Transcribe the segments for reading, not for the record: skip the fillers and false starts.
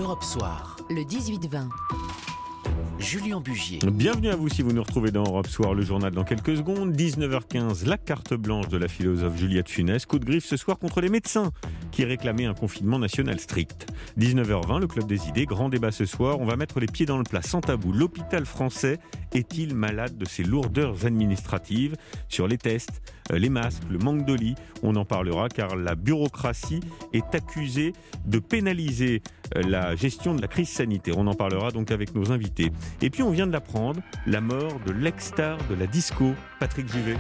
Europe Soir, le 18-20. Julien Bugier. Bienvenue à vous si vous nous retrouvez dans Europe Soir, le journal dans quelques secondes. 19h15, la carte blanche de la philosophe Juliette Funès. Coup de griffe ce soir contre les médecins qui réclamaient un confinement national strict. 19h20, le Club des idées, grand débat ce soir. On va mettre les pieds dans le plat sans tabou. L'hôpital français est-il malade de ses lourdeurs administratives sur les tests, les masques, le manque de lits? On en parlera car la bureaucratie est accusée de pénaliser la gestion de la crise sanitaire. On en parlera donc avec nos invités. Et puis on vient de l'apprendre, la mort de l'ex-star de la disco, Patrick Juvet.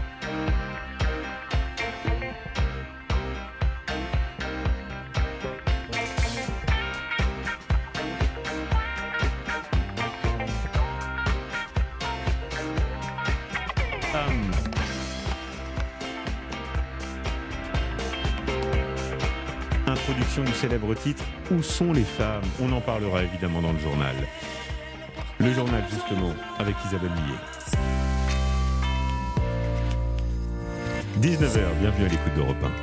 Introduction du célèbre titre « Où sont les femmes ?» On en parlera évidemment dans le journal. Le journal justement avec Isabelle Millet. 19h, bienvenue à l'écoute d'Europe 1.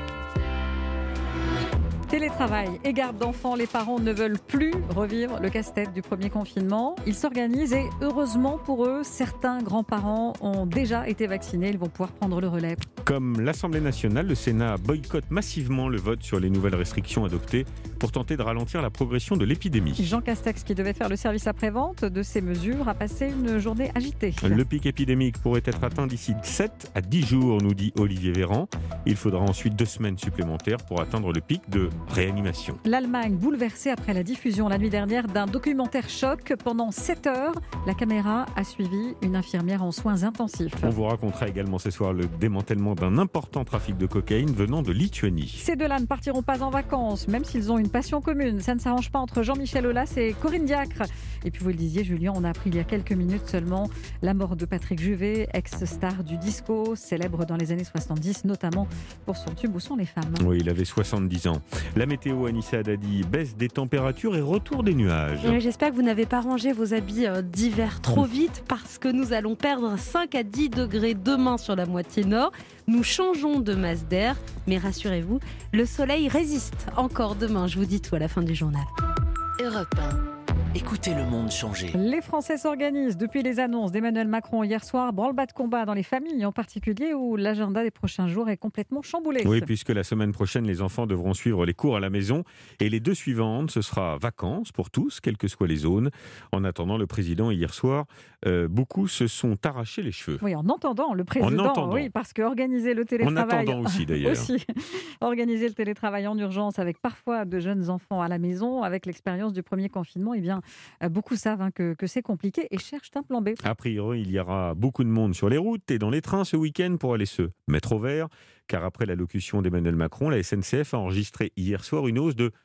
Télétravail et garde d'enfants, les parents ne veulent plus revivre le casse-tête du premier confinement. Ils s'organisent et heureusement pour eux, certains grands-parents ont déjà été vaccinés. Ils vont pouvoir prendre le relais. Comme l'Assemblée nationale, le Sénat boycotte massivement le vote sur les nouvelles restrictions adoptées pour tenter de ralentir la progression de l'épidémie. Jean Castex, qui devait faire le service après-vente de ces mesures, a passé une journée agitée. Le pic épidémique pourrait être atteint d'ici 7 à 10 jours, nous dit Olivier Véran. Il faudra ensuite 2 semaines supplémentaires pour atteindre le pic de réanimation. L'Allemagne bouleversée après la diffusion la nuit dernière d'un documentaire choc. Pendant 7 heures, la caméra a suivi une infirmière en soins intensifs. On vous racontera également ce soir le démantèlement d'un important trafic de cocaïne venant de Lituanie. Ces deux-là ne partiront pas en vacances, même s'ils ont une passion commune. Ça ne s'arrange pas entre Jean-Michel Aulas et Corinne Diacre. Et puis vous le disiez, Julien, on a appris il y a quelques minutes seulement la mort de Patrick Juvet, ex-star du disco, célèbre dans les années 70, notamment pour son tube « Où sont les femmes ?» Oui, il avait 70 ans. La météo, Anissa Haddadi, baisse des températures et retour des nuages. Oui, j'espère que vous n'avez pas rangé vos habits d'hiver trop vite parce que nous allons perdre 5 à 10 degrés demain sur la moitié nord. Nous changeons de masse d'air, mais rassurez-vous, le soleil résiste encore demain. Je vous dis tout à la fin du journal. Europe 1. Écoutez le monde changer. Les Français s'organisent depuis les annonces d'Emmanuel Macron hier soir. Branle-bas de combat dans les familles en particulier où l'agenda des prochains jours est complètement chamboulé. Oui, puisque la semaine prochaine, les enfants devront suivre les cours à la maison. Et les 2 suivantes, ce sera vacances pour tous, quelles que soient les zones. En attendant, le président, hier soir, beaucoup se sont arrachés les cheveux. Oui, en entendant le président. Oui, parce que organiser le télétravail... En attendant aussi, d'ailleurs. Organiser le télétravail en urgence avec parfois de jeunes enfants à la maison, avec l'expérience du premier confinement, eh bien, beaucoup savent que c'est compliqué et cherchent un plan B. A priori, il y aura beaucoup de monde sur les routes et dans les trains ce week-end pour aller se mettre au vert, car après l'allocution d'Emmanuel Macron, la SNCF a enregistré hier soir une hausse de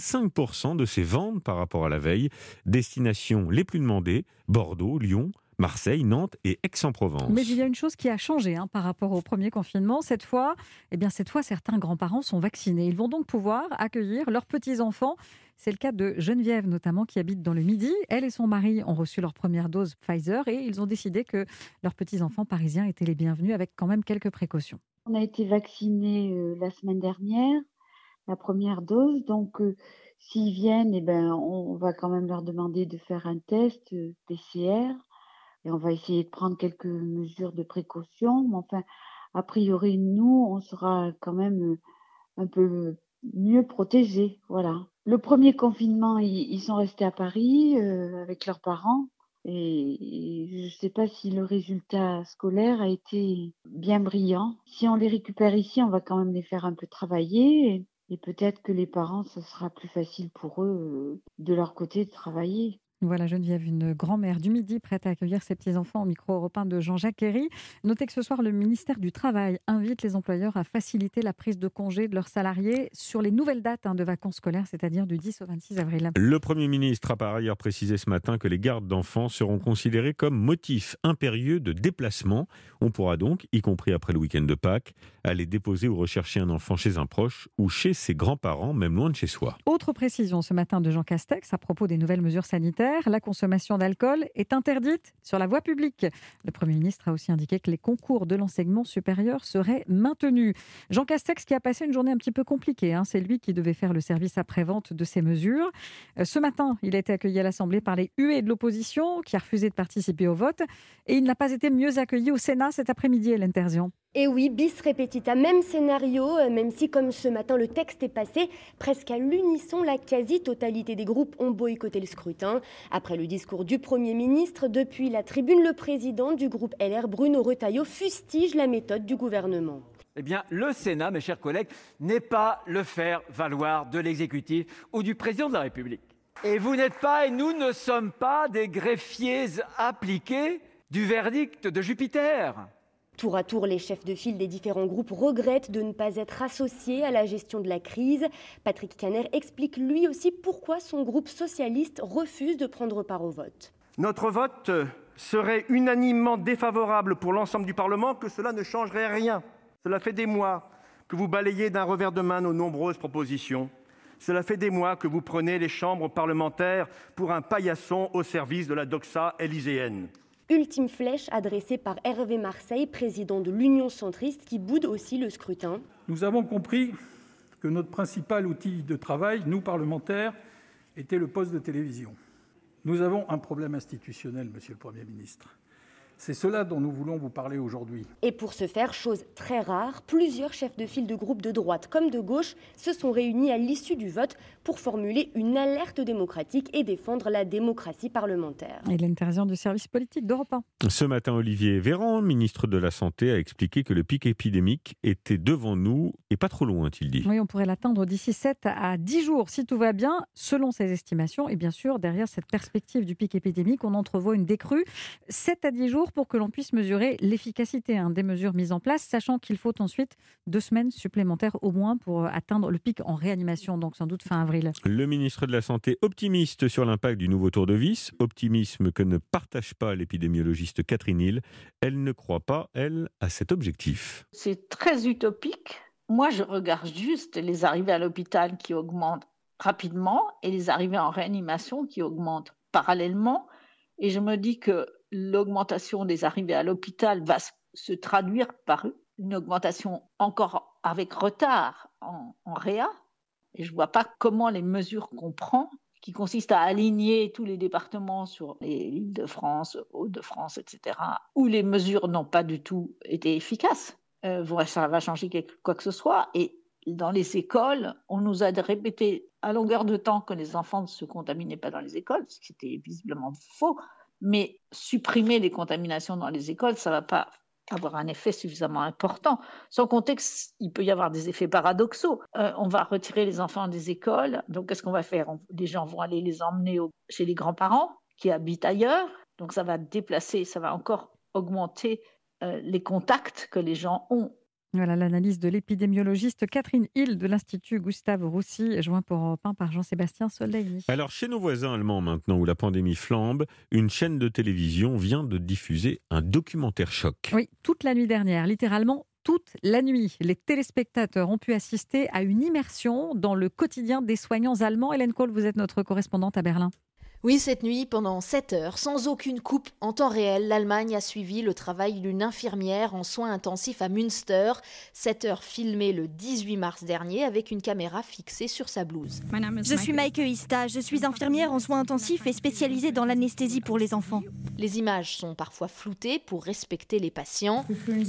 25% de ses ventes par rapport à la veille. Destinations les plus demandées, Bordeaux, Lyon, Marseille, Nantes et Aix-en-Provence. Mais il y a une chose qui a changé par rapport au premier confinement. Cette fois, certains grands-parents sont vaccinés. Ils vont donc pouvoir accueillir leurs petits-enfants. C'est le cas de Geneviève, notamment, qui habite dans le Midi. Elle et son mari ont reçu leur première dose Pfizer et ils ont décidé que leurs petits-enfants parisiens étaient les bienvenus avec quand même quelques précautions. On a été vaccinés la semaine dernière, la première dose. Donc, s'ils viennent, on va quand même leur demander de faire un test PCR. Et on va essayer de prendre quelques mesures de précaution. Mais enfin, a priori, nous, on sera quand même un peu mieux protégés. Voilà. Le premier confinement, ils sont restés à Paris avec leurs parents. Et je ne sais pas si le résultat scolaire a été bien brillant. Si on les récupère ici, on va quand même les faire un peu travailler. Et peut-être que les parents, ce sera plus facile pour eux de leur côté de travailler. Voilà Geneviève, une grand-mère du Midi prête à accueillir ses petits-enfants au micro européen de Jean-Jacques Herry. Notez que ce soir, le ministère du Travail invite les employeurs à faciliter la prise de congé de leurs salariés sur les nouvelles dates de vacances scolaires, c'est-à-dire du 10 au 26 avril. Le Premier ministre a par ailleurs précisé ce matin que les gardes d'enfants seront considérés comme motif impérieux de déplacement. On pourra donc, y compris après le week-end de Pâques, aller déposer ou rechercher un enfant chez un proche ou chez ses grands-parents, même loin de chez soi. Autre précision ce matin de Jean Castex à propos des nouvelles mesures sanitaires. scolaire, la consommation d'alcool est interdite sur la voie publique. Le Premier ministre a aussi indiqué que les concours de l'enseignement supérieur seraient maintenus. Jean Castex qui a passé une journée un petit peu compliquée, c'est lui qui devait faire le service après-vente de ces mesures. Ce matin, il a été accueilli à l'Assemblée par les huées de l'opposition qui a refusé de participer au vote et il n'a pas été mieux accueilli au Sénat cet après-midi, Hélène Terzian. Et oui, bis repetita, même scénario, même si comme ce matin le texte est passé, presque à l'unisson, la quasi-totalité des groupes ont boycotté le scrutin. Après le discours du Premier ministre, depuis la tribune, le président du groupe LR, Bruno Retailleau, fustige la méthode du gouvernement. Eh bien, le Sénat, mes chers collègues, n'est pas le faire-valoir de l'exécutif ou du président de la République. Et vous n'êtes pas, et nous ne sommes pas des greffiers appliqués du verdict de Jupiter. Tour à tour, les chefs de file des différents groupes regrettent de ne pas être associés à la gestion de la crise. Patrick Kanner explique lui aussi pourquoi son groupe socialiste refuse de prendre part au vote. Notre vote serait unanimement défavorable pour l'ensemble du Parlement, que cela ne changerait rien. Cela fait des mois que vous balayez d'un revers de main nos nombreuses propositions. Cela fait des mois que vous prenez les chambres parlementaires pour un paillasson au service de la doxa élyséenne. Ultime flèche adressée par Hervé Marseille, président de l'Union centriste, qui boude aussi le scrutin. Nous avons compris que notre principal outil de travail, nous parlementaires, était le poste de télévision. Nous avons un problème institutionnel, monsieur le Premier ministre. C'est cela dont nous voulons vous parler aujourd'hui. Et pour ce faire, chose très rare, plusieurs chefs de file de groupes de droite comme de gauche se sont réunis à l'issue du vote pour formuler une alerte démocratique et défendre la démocratie parlementaire. Hélène Terzian du service politique d'Europe 1. Ce matin, Olivier Véran, ministre de la Santé, a expliqué que le pic épidémique était devant nous et pas trop loin, a-t-il dit. Oui, on pourrait l'atteindre d'ici 7 à 10 jours si tout va bien, selon ses estimations. Et bien sûr, derrière cette perspective du pic épidémique, on entrevoit une décrue. 7 à 10 jours pour que l'on puisse mesurer l'efficacité des mesures mises en place, sachant qu'il faut ensuite 2 semaines supplémentaires au moins pour atteindre le pic en réanimation, donc sans doute fin avril. Le ministre de la Santé optimiste sur l'impact du nouveau tour de vis, optimisme que ne partage pas l'épidémiologiste Catherine Hill. Elle ne croit pas, elle, à cet objectif. C'est très utopique. Moi, je regarde juste les arrivées à l'hôpital qui augmentent rapidement et les arrivées en réanimation qui augmentent parallèlement. Et je me dis que l'augmentation des arrivées à l'hôpital va se traduire par une augmentation encore avec retard en réa. Et je ne vois pas comment les mesures qu'on prend, qui consistent à aligner tous les départements sur les Île-de-France, Hauts-de-France, etc., où les mesures n'ont pas du tout été efficaces, ça va changer quoi que ce soit. Et dans les écoles, on nous a répété à longueur de temps que les enfants ne se contaminaient pas dans les écoles, ce qui était visiblement faux. Mais supprimer les contaminations dans les écoles, ça ne va pas avoir un effet suffisamment important. Sans compter qu'il peut y avoir des effets paradoxaux. On va retirer les enfants des écoles. Donc, qu'est-ce qu'on va faire ? Les gens vont aller les emmener chez les grands-parents qui habitent ailleurs. Donc, ça va déplacer, ça va encore augmenter les contacts que les gens ont. Voilà l'analyse de l'épidémiologiste Catherine Hill de l'Institut Gustave Roussy, joint pour Europe 1 par Jean-Sébastien Soleil. Alors, chez nos voisins allemands maintenant, où la pandémie flambe, une chaîne de télévision vient de diffuser un documentaire choc. Oui, toute la nuit dernière, littéralement toute la nuit. Les téléspectateurs ont pu assister à une immersion dans le quotidien des soignants allemands. Hélène Kohl, vous êtes notre correspondante à Berlin. Oui, cette nuit, pendant 7 heures, sans aucune coupe en temps réel, l'Allemagne a suivi le travail d'une infirmière en soins intensifs à Münster. 7 heures filmées le 18 mars dernier avec une caméra fixée sur sa blouse. Je suis Maike Ista, je suis infirmière en soins intensifs et spécialisée dans l'anesthésie pour les enfants. Les images sont parfois floutées pour respecter les patients.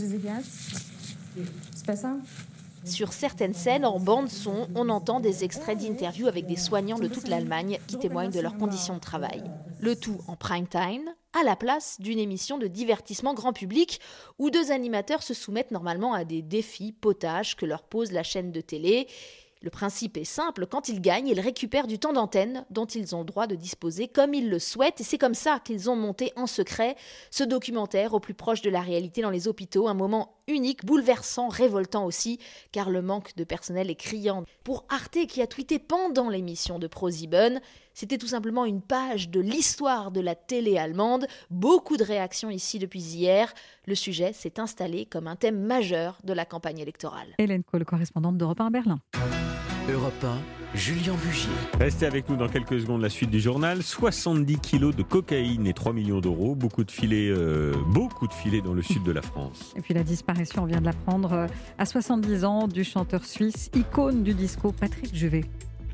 Sur certaines scènes, en bande-son, on entend des extraits d'interviews avec des soignants de toute l'Allemagne qui témoignent de leurs conditions de travail. Le tout en prime time, à la place d'une émission de divertissement grand public où 2 animateurs se soumettent normalement à des défis potages que leur pose la chaîne de télé. Le principe est simple, quand ils gagnent, ils récupèrent du temps d'antenne dont ils ont le droit de disposer comme ils le souhaitent. Et c'est comme ça qu'ils ont monté en secret ce documentaire au plus proche de la réalité dans les hôpitaux. Un moment unique, bouleversant, révoltant aussi, car le manque de personnel est criant. Pour Arte, qui a tweeté pendant l'émission de ProSieben, c'était tout simplement une page de l'histoire de la télé allemande. Beaucoup de réactions ici depuis hier. Le sujet s'est installé comme un thème majeur de la campagne électorale. Hélène Kohl, correspondante d'Europe 1 à Berlin. Europe 1, Julien Bugier. Restez avec nous dans quelques secondes, la suite du journal. 70 kilos de cocaïne et 3 millions d'euros. Beaucoup de filets dans le sud de la France. Et puis la disparition, on vient de l'apprendre, à 70 ans, du chanteur suisse, icône du disco, Patrick Juvet.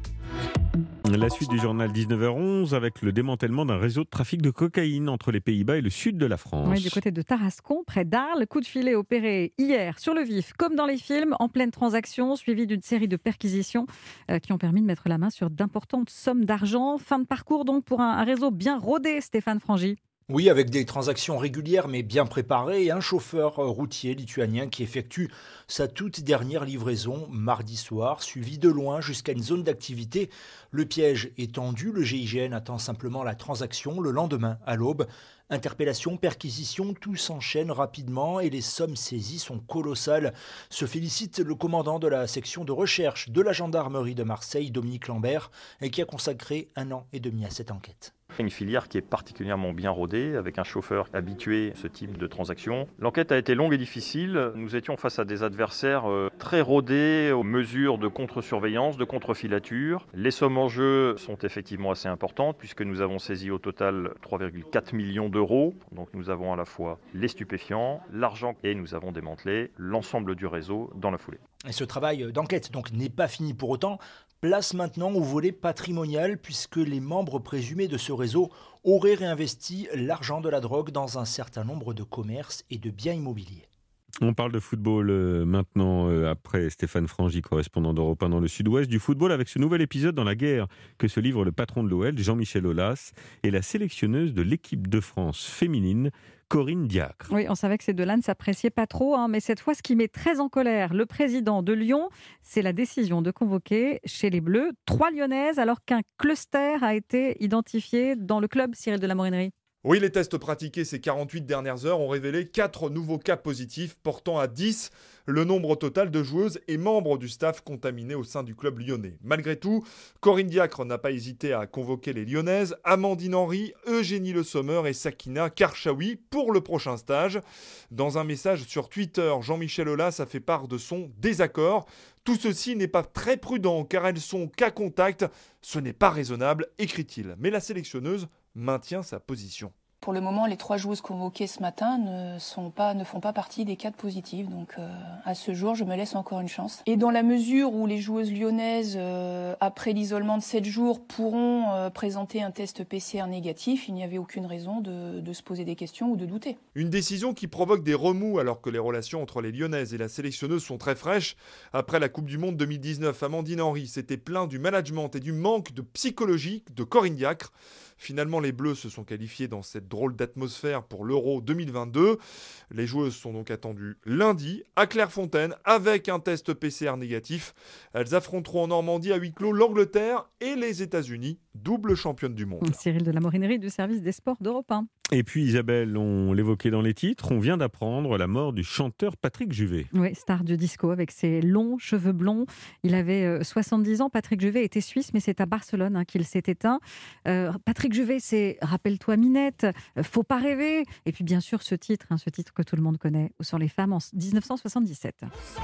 La suite du journal 19h11 avec le démantèlement d'un réseau de trafic de cocaïne entre les Pays-Bas et le sud de la France. Oui, du côté de Tarascon, près d'Arles, coup de filet opéré hier sur le vif, comme dans les films, en pleine transaction, suivi d'une série de perquisitions qui ont permis de mettre la main sur d'importantes sommes d'argent. Fin de parcours donc pour un réseau bien rodé, Stéphane Frangy. Oui, avec des transactions régulières mais bien préparées et un chauffeur routier lituanien qui effectue sa toute dernière livraison mardi soir, suivi de loin jusqu'à une zone d'activité. Le piège est tendu, le GIGN attend simplement la transaction le lendemain à l'aube. Interpellation, perquisition, tout s'enchaîne rapidement et les sommes saisies sont colossales. Se félicite le commandant de la section de recherche de la gendarmerie de Marseille, Dominique Lambert, qui a consacré 1 an et demi à cette enquête. Une filière qui est particulièrement bien rodée, avec un chauffeur habitué à ce type de transaction. L'enquête a été longue et difficile. Nous étions face à des adversaires très rodés aux mesures de contre-surveillance, de contre-filature. Les sommes en jeu sont effectivement assez importantes, puisque nous avons saisi au total 3,4 millions d'euros. Donc nous avons à la fois les stupéfiants, l'argent et nous avons démantelé l'ensemble du réseau dans la foulée. Et ce travail d'enquête donc n'est pas fini pour autant. Place maintenant au volet patrimonial puisque les membres présumés de ce réseau auraient réinvesti l'argent de la drogue dans un certain nombre de commerces et de biens immobiliers. On parle de football maintenant, après Stéphane Frangy, correspondant d'Europe 1 dans le sud-ouest, du football avec ce nouvel épisode dans la guerre que se livre le patron de l'OL, Jean-Michel Aulas, et la sélectionneuse de l'équipe de France féminine, Corinne Diacre. Oui, on savait que ces deux-là ne s'appréciaient pas trop, mais cette fois, ce qui met très en colère le président de Lyon, c'est la décision de convoquer chez les Bleus 3 Lyonnaises alors qu'un cluster a été identifié dans le club, Cyril de la Morinerie. Oui, les tests pratiqués ces 48 dernières heures ont révélé 4 nouveaux cas positifs, portant à 10 le nombre total de joueuses et membres du staff contaminés au sein du club lyonnais. Malgré tout, Corinne Diacre n'a pas hésité à convoquer les Lyonnaises, Amandine Henry, Eugénie Le Sommer et Sakina Karchaoui pour le prochain stage. Dans un message sur Twitter, Jean-Michel Aulas a fait part de son désaccord. Tout ceci n'est pas très prudent car elles sont cas contact. Ce n'est pas raisonnable, écrit-il. Mais la sélectionneuse maintient sa position. Pour le moment, les 3 joueuses convoquées ce matin ne font pas partie des cas positifs. Donc à ce jour, je me laisse encore une chance. Et dans la mesure où les joueuses lyonnaises, après l'isolement de 7 jours, pourront présenter un test PCR négatif, il n'y avait aucune raison de se poser des questions ou de douter. Une décision qui provoque des remous alors que les relations entre les Lyonnaises et la sélectionneuse sont très fraîches. Après la Coupe du Monde 2019, Amandine Henry s'était plaint du management et du manque de psychologie de Corinne Diacre. Finalement, les Bleus se sont qualifiés dans cette drôle d'atmosphère pour l'Euro 2022. Les joueuses sont donc attendues lundi à Clairefontaine avec un test PCR négatif. Elles affronteront en Normandie à huis clos l'Angleterre et les États-Unis, double championne du monde. Cyril de la Morinerie du service des sports d'Europe 1. Et puis Isabelle, on l'évoquait dans les titres, on vient d'apprendre la mort du chanteur Patrick Juvet. Oui, star du disco avec ses longs cheveux blonds. Il avait 70 ans. Patrick Juvet était suisse, mais c'est à Barcelone qu'il s'est éteint. Patrick Juvet, c'est Rappelle-toi Minette, Faut pas rêver. Et puis bien sûr ce titre que tout le monde connaît, Où sont les femmes, en 1977.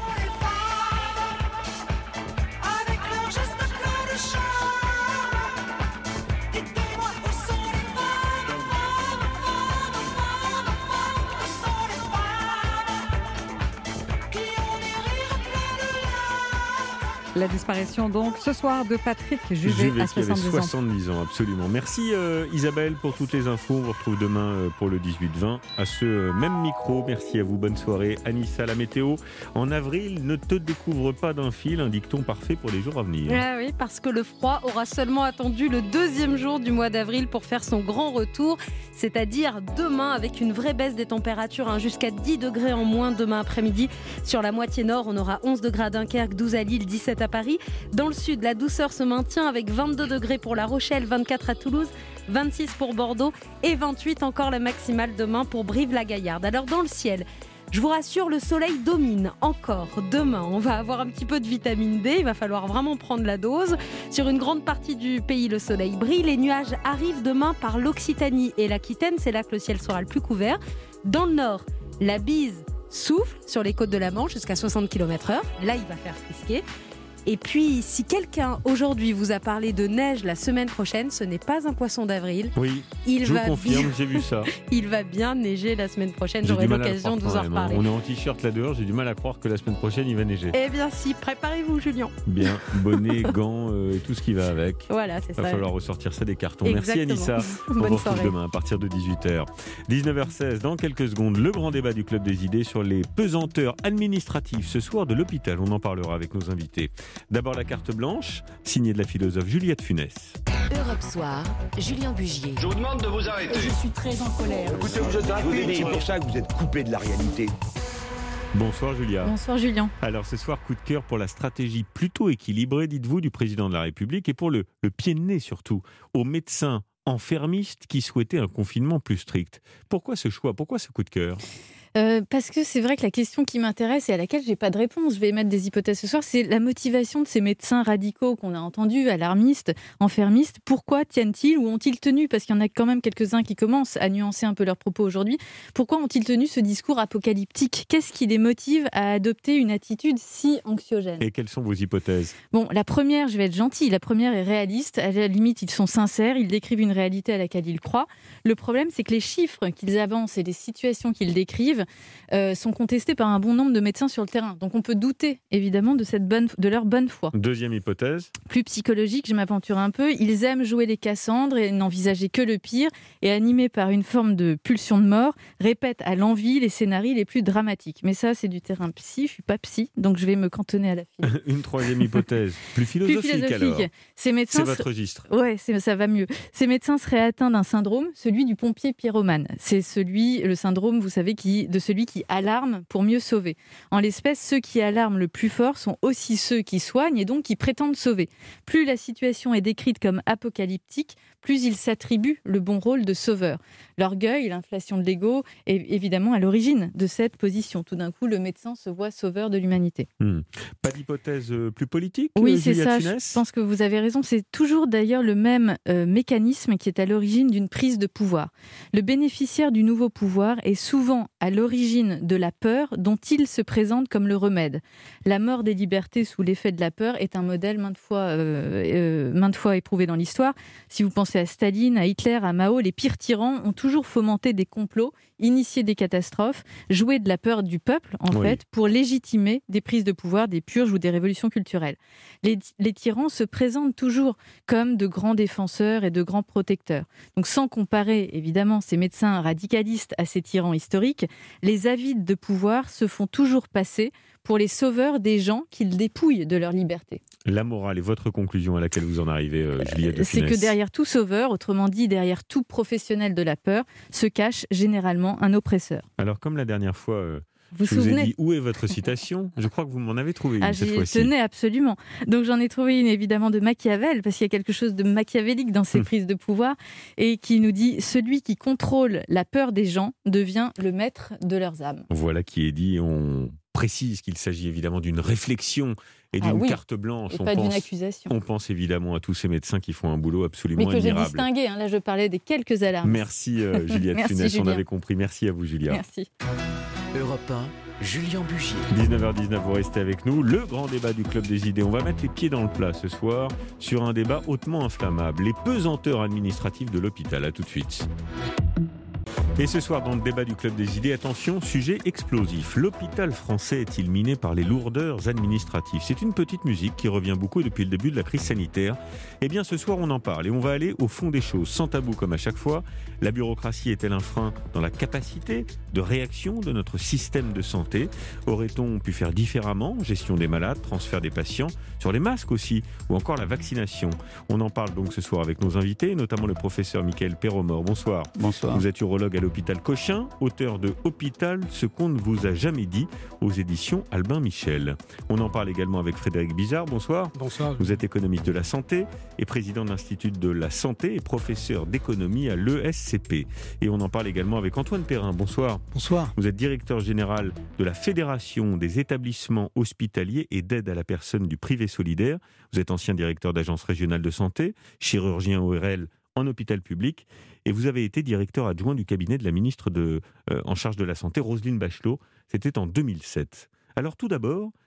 La disparition donc ce soir de Patrick Juvet à 70 ans. Absolument. Merci Isabelle pour toutes les infos. On vous retrouve demain pour le 18-20 à ce même micro. Merci à vous. Bonne soirée. Anissa, la météo. En avril, ne te découvre pas d'un fil. Un dicton parfait pour les jours à venir. Ah oui, parce que le froid aura seulement attendu le 2e jour du mois d'avril pour faire son grand retour, c'est-à-dire demain avec une vraie baisse des températures, jusqu'à 10 degrés en moins demain après-midi. Sur la moitié nord, on aura 11 degrés à Dunkerque, 12 à Lille, 17 à Paris. Dans le sud, la douceur se maintient avec 22 degrés pour La Rochelle, 24 à Toulouse, 26 pour Bordeaux et 28 encore la maximale demain pour Brive-la-Gaillarde. Alors dans le ciel, je vous rassure, le soleil domine encore. Demain, on va avoir un petit peu de vitamine D. Il va falloir vraiment prendre la dose. Sur une grande partie du pays, le soleil brille. Les nuages arrivent demain par l'Occitanie et l'Aquitaine. C'est là que le ciel sera le plus couvert. Dans le nord, la bise souffle sur les côtes de la Manche jusqu'à 60 km/h. Là, il va faire frisquer. Et puis, si quelqu'un aujourd'hui vous a parlé de neige la semaine prochaine, ce n'est pas un poisson d'avril. Oui, je vous confirme, j'ai vu ça. Il va bien neiger la semaine prochaine, j'aurai l'occasion de vous en reparler. On est en t-shirt là dehors, j'ai du mal à croire que la semaine prochaine il va neiger. Eh bien si, préparez-vous Julien. Bien, bonnet, gants et tout ce qui va avec. Voilà, c'est ça. Il va falloir ressortir ça des cartons. Exactement. Merci Anissa. On vous retrouve demain à partir de 18h. 19h16, dans quelques secondes, le grand débat du Club des idées sur les pesanteurs administratives ce soir de l'hôpital. On en parlera avec nos invités. D'abord la carte blanche, signée de la philosophe Juliette Funès. Europe Soir, Julien Bugier. Je vous demande de vous arrêter. Je suis très en colère. Écoutez, vous êtes rapide, c'est pour ça que vous êtes coupé de la réalité. Bonsoir Julia. Bonsoir Julien. Alors ce soir, coup de cœur pour la stratégie plutôt équilibrée, dites-vous, du président de la République et pour le pied de nez surtout, aux médecins enfermistes qui souhaitaient un confinement plus strict. Pourquoi ce choix ? Pourquoi ce coup de cœur ? Parce que c'est vrai que la question qui m'intéresse et à laquelle je n'ai pas de réponse, je vais émettre des hypothèses ce soir, c'est la motivation de ces médecins radicaux qu'on a entendus, alarmistes, enfermistes. Pourquoi tiennent-ils ou ont-ils tenu, parce qu'il y en a quand même quelques-uns qui commencent à nuancer un peu leurs propos aujourd'hui, pourquoi ont-ils tenu ce discours apocalyptique ? Qu'est-ce qui les motive à adopter une attitude si anxiogène ? Et quelles sont vos hypothèses ? Bon, la première, je vais être gentille, la première est réaliste. À la limite, ils sont sincères, ils décrivent une réalité à laquelle ils croient. Le problème, c'est que les chiffres qu'ils avancent et les situations qu'ils décrivent sont contestés par un bon nombre de médecins sur le terrain. Donc on peut douter évidemment de leur bonne foi. Deuxième hypothèse. Plus psychologique, je m'aventure un peu. Ils aiment jouer les Cassandres et n'envisager que le pire, et animés par une forme de pulsion de mort, répètent à l'envi les scénarios les plus dramatiques. Mais ça, c'est du terrain psy. Je suis pas psy, donc je vais me cantonner à la philo. Une troisième hypothèse, plus philosophique alors. Ces médecins c'est votre registre. Ouais, ça va mieux. Ces médecins seraient atteints d'un syndrome, celui du pompier pyromane. C'est le syndrome, vous savez, de celui qui alarme pour mieux sauver. En l'espèce, ceux qui alarment le plus fort sont aussi ceux qui soignent et donc qui prétendent sauver. Plus la situation est décrite comme apocalyptique, plus ils s'attribuent le bon rôle de sauveur. L'orgueil, l'inflation de l'ego est évidemment à l'origine de cette position. Tout d'un coup, le médecin se voit sauveur de l'humanité. Pas d'hypothèse plus politique ? Oui, c'est ça. Funès ? Je pense que vous avez raison. C'est toujours d'ailleurs le même mécanisme qui est à l'origine d'une prise de pouvoir. Le bénéficiaire du nouveau pouvoir est souvent à l'origine de la peur dont il se présente comme le remède. La mort des libertés sous l'effet de la peur est un modèle maintes fois éprouvé dans l'histoire. Si vous pensez à Staline, à Hitler, à Mao, les pires tyrans ont toujours fomenté des complots, initié des catastrophes, joué de la peur du peuple, fait, pour légitimer des prises de pouvoir, des purges ou des révolutions culturelles. Les tyrans se présentent toujours comme de grands défenseurs et de grands protecteurs. Donc sans comparer, évidemment, ces médecins radicalistes à ces tyrans historiques, les avides de pouvoir se font toujours passer pour les sauveurs des gens qu'ils dépouillent de leur liberté. La morale est votre conclusion à laquelle vous en arrivez, Juliette de Funès. C'est que derrière tout sauveur, autrement dit derrière tout professionnel de la peur, se cache généralement un oppresseur. Alors comme la dernière fois, vous je vous ai dit où est votre citation ? Je crois que vous m'en avez trouvé une cette fois-ci. J'y tenais absolument. Donc j'en ai trouvé une évidemment de Machiavel, parce qu'il y a quelque chose de machiavélique dans ces prises de pouvoir, et qui nous dit « Celui qui contrôle la peur des gens devient le maître de leurs âmes ». Voilà qui est dit. On précise qu'il s'agit évidemment d'une réflexion et d'une carte blanche. Et pas d'une accusation. On pense évidemment à tous ces médecins qui font un boulot absolument admirable. Mais que admirable. J'ai distingué, là je parlais des quelques alarmes. Merci Juliette Funès, Julien. on avait compris. Merci à vous Julia. Merci. Europe 1, Julien Bugier. 19h19, vous restez avec nous. Le grand débat du Club des idées. On va mettre les pieds dans le plat ce soir sur un débat hautement inflammable. Les pesanteurs administratifs de l'hôpital. À tout de suite. Et ce soir, dans le débat du Club des idées, attention, sujet explosif. L'hôpital français est-il miné par les lourdeurs administratives ? C'est une petite musique qui revient beaucoup depuis le début de la crise sanitaire. Eh bien, ce soir, on en parle et on va aller au fond des choses, sans tabou comme à chaque fois. La bureaucratie est-elle un frein dans la capacité de réaction de notre système de santé ? Aurait-on pu faire différemment ? Gestion des malades, transfert des patients, sur les masques aussi, ou encore la vaccination. On en parle donc ce soir avec nos invités, notamment le professeur Mickaël Perromort. Bonsoir. Bonsoir. Vous êtes urologue à l'hôpital Cochin, auteur de Hôpital, ce qu'on ne vous a jamais dit, aux éditions Albin Michel. On en parle également avec Frédéric Bizard. Bonsoir. Bonsoir. Vous êtes économiste de la santé et président de l'Institut de la santé et professeur d'économie à l'ESCP. Et on en parle également avec Antoine Perrin. Bonsoir. Bonsoir. Vous êtes directeur général de la Fédération des établissements hospitaliers et d'aide à la personne du privé solidaire. Vous êtes ancien directeur d'agence régionale de santé, chirurgien ORL en hôpital public, et vous avez été directeur adjoint du cabinet de la ministre en charge de la Santé, Roselyne Bachelot. C'était en 2007. Alors tout d'abord,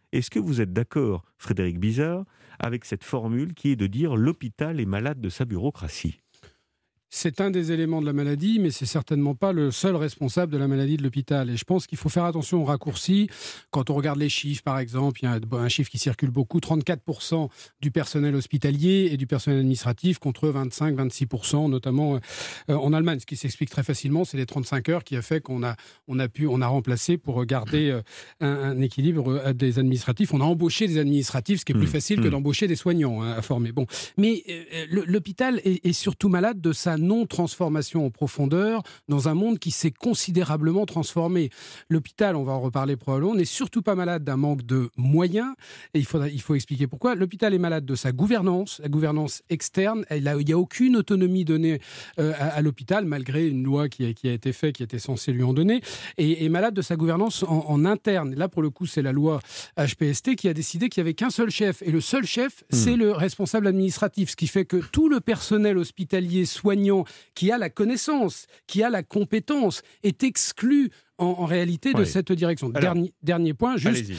Est-ce que vous êtes d'accord, Frédéric Bizard, avec cette formule qui est de dire l'hôpital est malade de sa bureaucratie ? C'est un des éléments de la maladie, mais c'est certainement pas le seul responsable de la maladie de l'hôpital. Et je pense qu'il faut faire attention aux raccourcis. Quand on regarde les chiffres, par exemple, il y a un chiffre qui circule beaucoup, 34% du personnel hospitalier et du personnel administratif contre 25-26%, notamment en Allemagne. Ce qui s'explique très facilement, c'est les 35 heures qui a fait qu'on a remplacé pour garder un équilibre des administratifs. On a embauché des administratifs, ce qui est plus facile que d'embaucher des soignants à former. Bon. Mais l'hôpital est surtout malade de sa non-transformation en profondeur dans un monde qui s'est considérablement transformé. L'hôpital, on va en reparler probablement, n'est surtout pas malade d'un manque de moyens, et il faut expliquer pourquoi. L'hôpital est malade de sa gouvernance, la gouvernance externe. Il n'y a aucune autonomie donnée à l'hôpital, malgré une loi qui a été faite, qui était censée lui en donner, et malade de sa gouvernance en interne. Là, pour le coup, c'est la loi HPST qui a décidé qu'il n'y avait qu'un seul chef, et le seul chef, c'est le responsable administratif, ce qui fait que tout le personnel hospitalier soignant qui a la connaissance, qui a la compétence, est exclu en réalité de cette direction. Alors, dernier point, juste,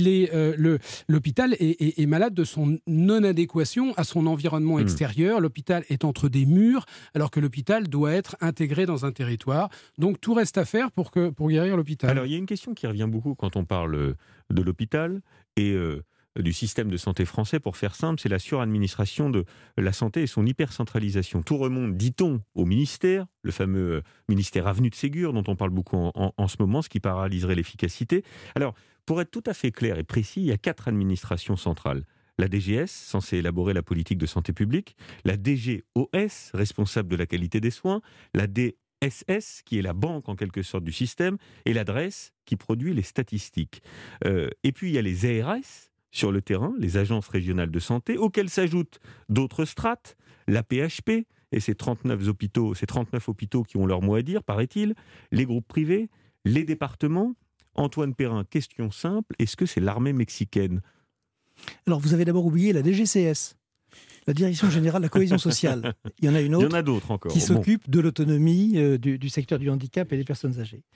l'hôpital est malade de son non-adéquation à son environnement extérieur. L'hôpital est entre des murs, alors que l'hôpital doit être intégré dans un territoire. Donc tout reste à faire pour guérir l'hôpital. Alors il y a une question qui revient beaucoup quand on parle de l'hôpital et du système de santé français, pour faire simple, c'est la suradministration de la santé et son hypercentralisation. Tout remonte, dit-on, au ministère, le fameux ministère Avenue de Ségur, dont on parle beaucoup en ce moment, ce qui paralyserait l'efficacité. Alors, pour être tout à fait clair et précis, il y a 4 administrations centrales. La DGS, censée élaborer la politique de santé publique, la DGOS, responsable de la qualité des soins, la DSS, qui est la banque en quelque sorte du système, et la DRES, qui produit les statistiques. Et puis il y a les ARS, sur le terrain, les agences régionales de santé, auxquelles s'ajoutent d'autres strates, la PHP et ces 39 hôpitaux qui ont leur mot à dire, paraît-il, les groupes privés, les départements. Antoine Perrin, question simple, est-ce que c'est l'armée mexicaine ? Alors vous avez d'abord oublié la DGCS, la Direction Générale de la Cohésion Sociale. Il y en a une autre, il y en a d'autres encore, qui s'occupe de l'autonomie du secteur du handicap et des personnes âgées.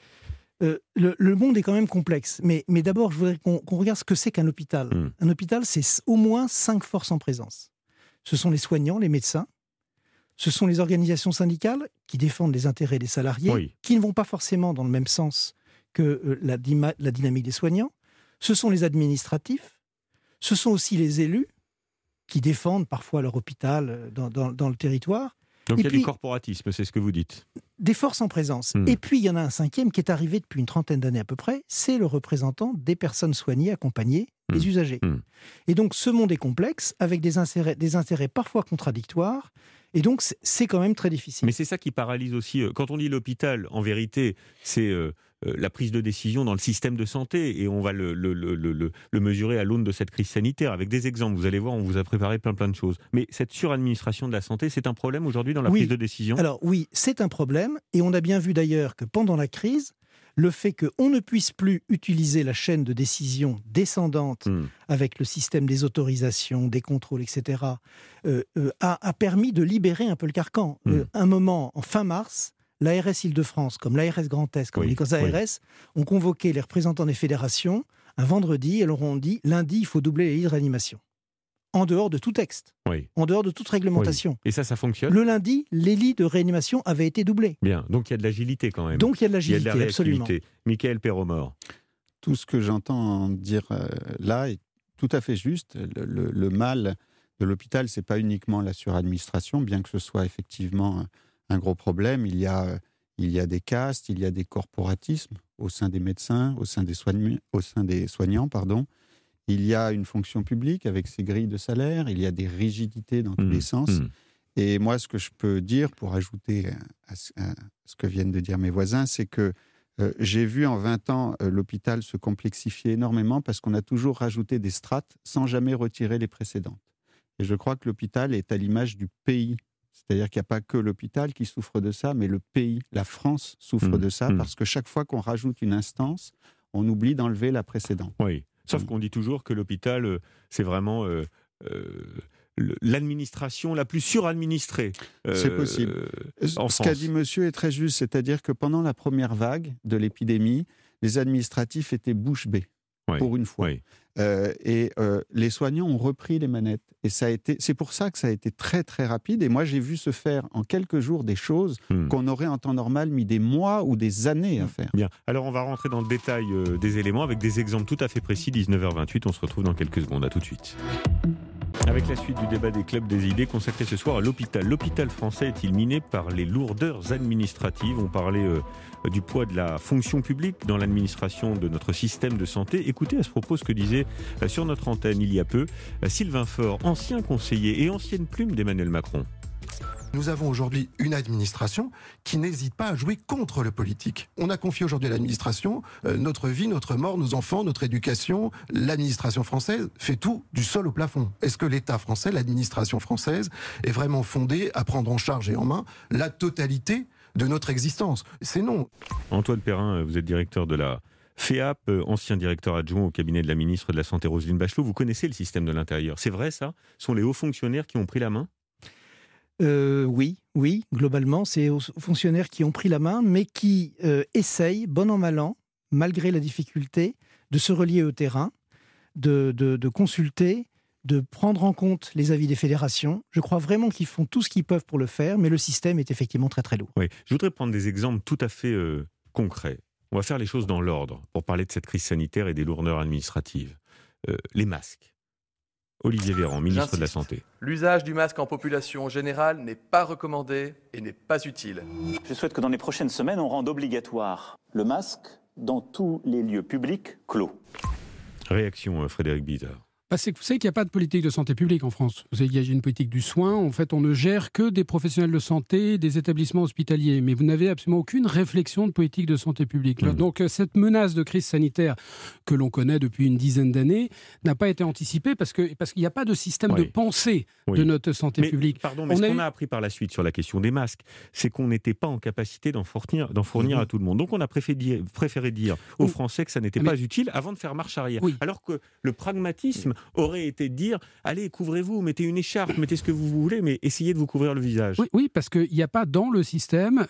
Le monde est quand même complexe, mais d'abord, je voudrais qu'on regarde ce que c'est qu'un hôpital. Un hôpital, c'est au moins 5 forces en présence. Ce sont les soignants, les médecins, ce sont les organisations syndicales qui défendent les intérêts des salariés, qui ne vont pas forcément dans le même sens que la dynamique des soignants, ce sont les administratifs, ce sont aussi les élus qui défendent parfois leur hôpital dans le territoire. Donc il y a du corporatisme, c'est ce que vous dites. Des forces en présence. Et puis il y en a un 5e qui est arrivé depuis une 30aine d'années à peu près, c'est le représentant des personnes soignées, accompagnées, des usagers. Et donc ce monde est complexe, avec des intérêts parfois contradictoires, et donc c'est quand même très difficile. Mais c'est ça qui paralyse aussi. Quand on dit l'hôpital, en vérité, c'est la prise de décision dans le système de santé, et on va le mesurer à l'aune de cette crise sanitaire, avec des exemples. Vous allez voir, on vous a préparé plein de choses. Mais cette suradministration de la santé, c'est un problème aujourd'hui dans la prise de décision ? Alors oui, c'est un problème, et on a bien vu d'ailleurs que pendant la crise, le fait qu'on ne puisse plus utiliser la chaîne de décision descendante avec le système des autorisations, des contrôles, etc., a permis de libérer un peu le carcan. Un moment, en fin mars, l'ARS Île-de-France, comme l'ARS Grand Est, comme les ARS, ont convoqué les représentants des fédérations un vendredi, et leur ont dit, lundi, il faut doubler les lits de réanimation. En dehors de tout texte, en dehors de toute réglementation. Et ça fonctionne ? Le lundi, les lits de réanimation avaient été doublés. Bien, donc il y a de l'agilité quand même. Donc il y a de l'agilité, absolument. Michael Perromort. Tout ce que j'entends dire là est tout à fait juste. Le mal de l'hôpital, c'est pas uniquement la suradministration, bien que ce soit effectivement un gros problème. Il y a des castes, il y a des corporatismes au sein des médecins, au sein des soignants. Il y a une fonction publique avec ses grilles de salaire, il y a des rigidités dans tous les sens. Et moi, ce que je peux dire, pour ajouter à ce que viennent de dire mes voisins, c'est que j'ai vu en 20 ans l'hôpital se complexifier énormément parce qu'on a toujours rajouté des strates sans jamais retirer les précédentes. Et je crois que l'hôpital est à l'image du pays. C'est-à-dire qu'il n'y a pas que l'hôpital qui souffre de ça, mais le pays, la France, souffre de ça parce que chaque fois qu'on rajoute une instance, on oublie d'enlever la précédente. Oui. Sauf qu'on dit toujours que l'hôpital, c'est vraiment l'administration la plus suradministrée. C'est possible. Ce qu'a dit monsieur est très juste, c'est-à-dire que pendant la première vague de l'épidémie, les administratifs étaient bouche bée. pour une fois. Les soignants ont repris les manettes. Et c'est pour ça que ça a été très, très rapide. Et moi, j'ai vu se faire en quelques jours des choses qu'on aurait en temps normal mis des mois ou des années à faire. Bien. Alors, on va rentrer dans le détail des éléments avec des exemples tout à fait précis. 19h28, on se retrouve dans quelques secondes. À tout de suite. Avec la suite du débat des clubs des idées consacré ce soir à l'hôpital. L'hôpital français est-il miné par les lourdeurs administratives ? On parlait du poids de la fonction publique dans l'administration de notre système de santé. Écoutez à ce propos ce que disait sur notre antenne il y a peu Sylvain Faure, ancien conseiller et ancienne plume d'Emmanuel Macron. Nous avons aujourd'hui une administration qui n'hésite pas à jouer contre le politique. On a confié aujourd'hui à l'administration notre vie, notre mort, nos enfants, notre éducation. L'administration française fait tout du sol au plafond. Est-ce que l'État français, l'administration française, est vraiment fondée à prendre en charge et en main la totalité de notre existence ? C'est non. Antoine Perrin, vous êtes directeur de la FEAP, ancien directeur adjoint au cabinet de la ministre de la Santé Roselyne Bachelot. Vous connaissez le système de l'intérieur. C'est vrai ça ? Ce sont les hauts fonctionnaires qui ont pris la main ? Oui, globalement, c'est aux fonctionnaires qui ont pris la main, mais qui essayent, bon an mal an, malgré la difficulté, de se relier au terrain, de consulter, de prendre en compte les avis des fédérations. Je crois vraiment qu'ils font tout ce qu'ils peuvent pour le faire, mais le système est effectivement très très lourd. Oui, je voudrais prendre des exemples tout à fait concrets. On va faire les choses dans l'ordre pour parler de cette crise sanitaire et des lourdeurs administratives. Les masques. Olivier Véran, ministre de la Santé. L'usage du masque en population générale n'est pas recommandé et n'est pas utile. Je souhaite que dans les prochaines semaines, on rende obligatoire le masque dans tous les lieux publics clos. Réaction, Frédéric Bizard. Vous savez qu'il n'y a pas de politique de santé publique en France. Vous savez qu'il y a une politique du soin. En fait, on ne gère que des professionnels de santé, des établissements hospitaliers. Mais vous n'avez absolument aucune réflexion de politique de santé publique. Donc, cette menace de crise sanitaire que l'on connaît depuis une dizaine d'années n'a pas été anticipée parce qu'il n'y a pas de système de pensée de notre santé publique. Pardon, mais ce qu'on a appris par la suite sur la question des masques, c'est qu'on n'était pas en capacité d'en fournir à tout le monde. Donc, on a préféré dire aux Français que ça n'était pas utile avant de faire marche arrière. Alors que le pragmatisme aurait été de dire allez, couvrez-vous, mettez une écharpe, mettez ce que vous voulez, mais essayez de vous couvrir le visage. Oui, parce qu'il n'y a pas dans le système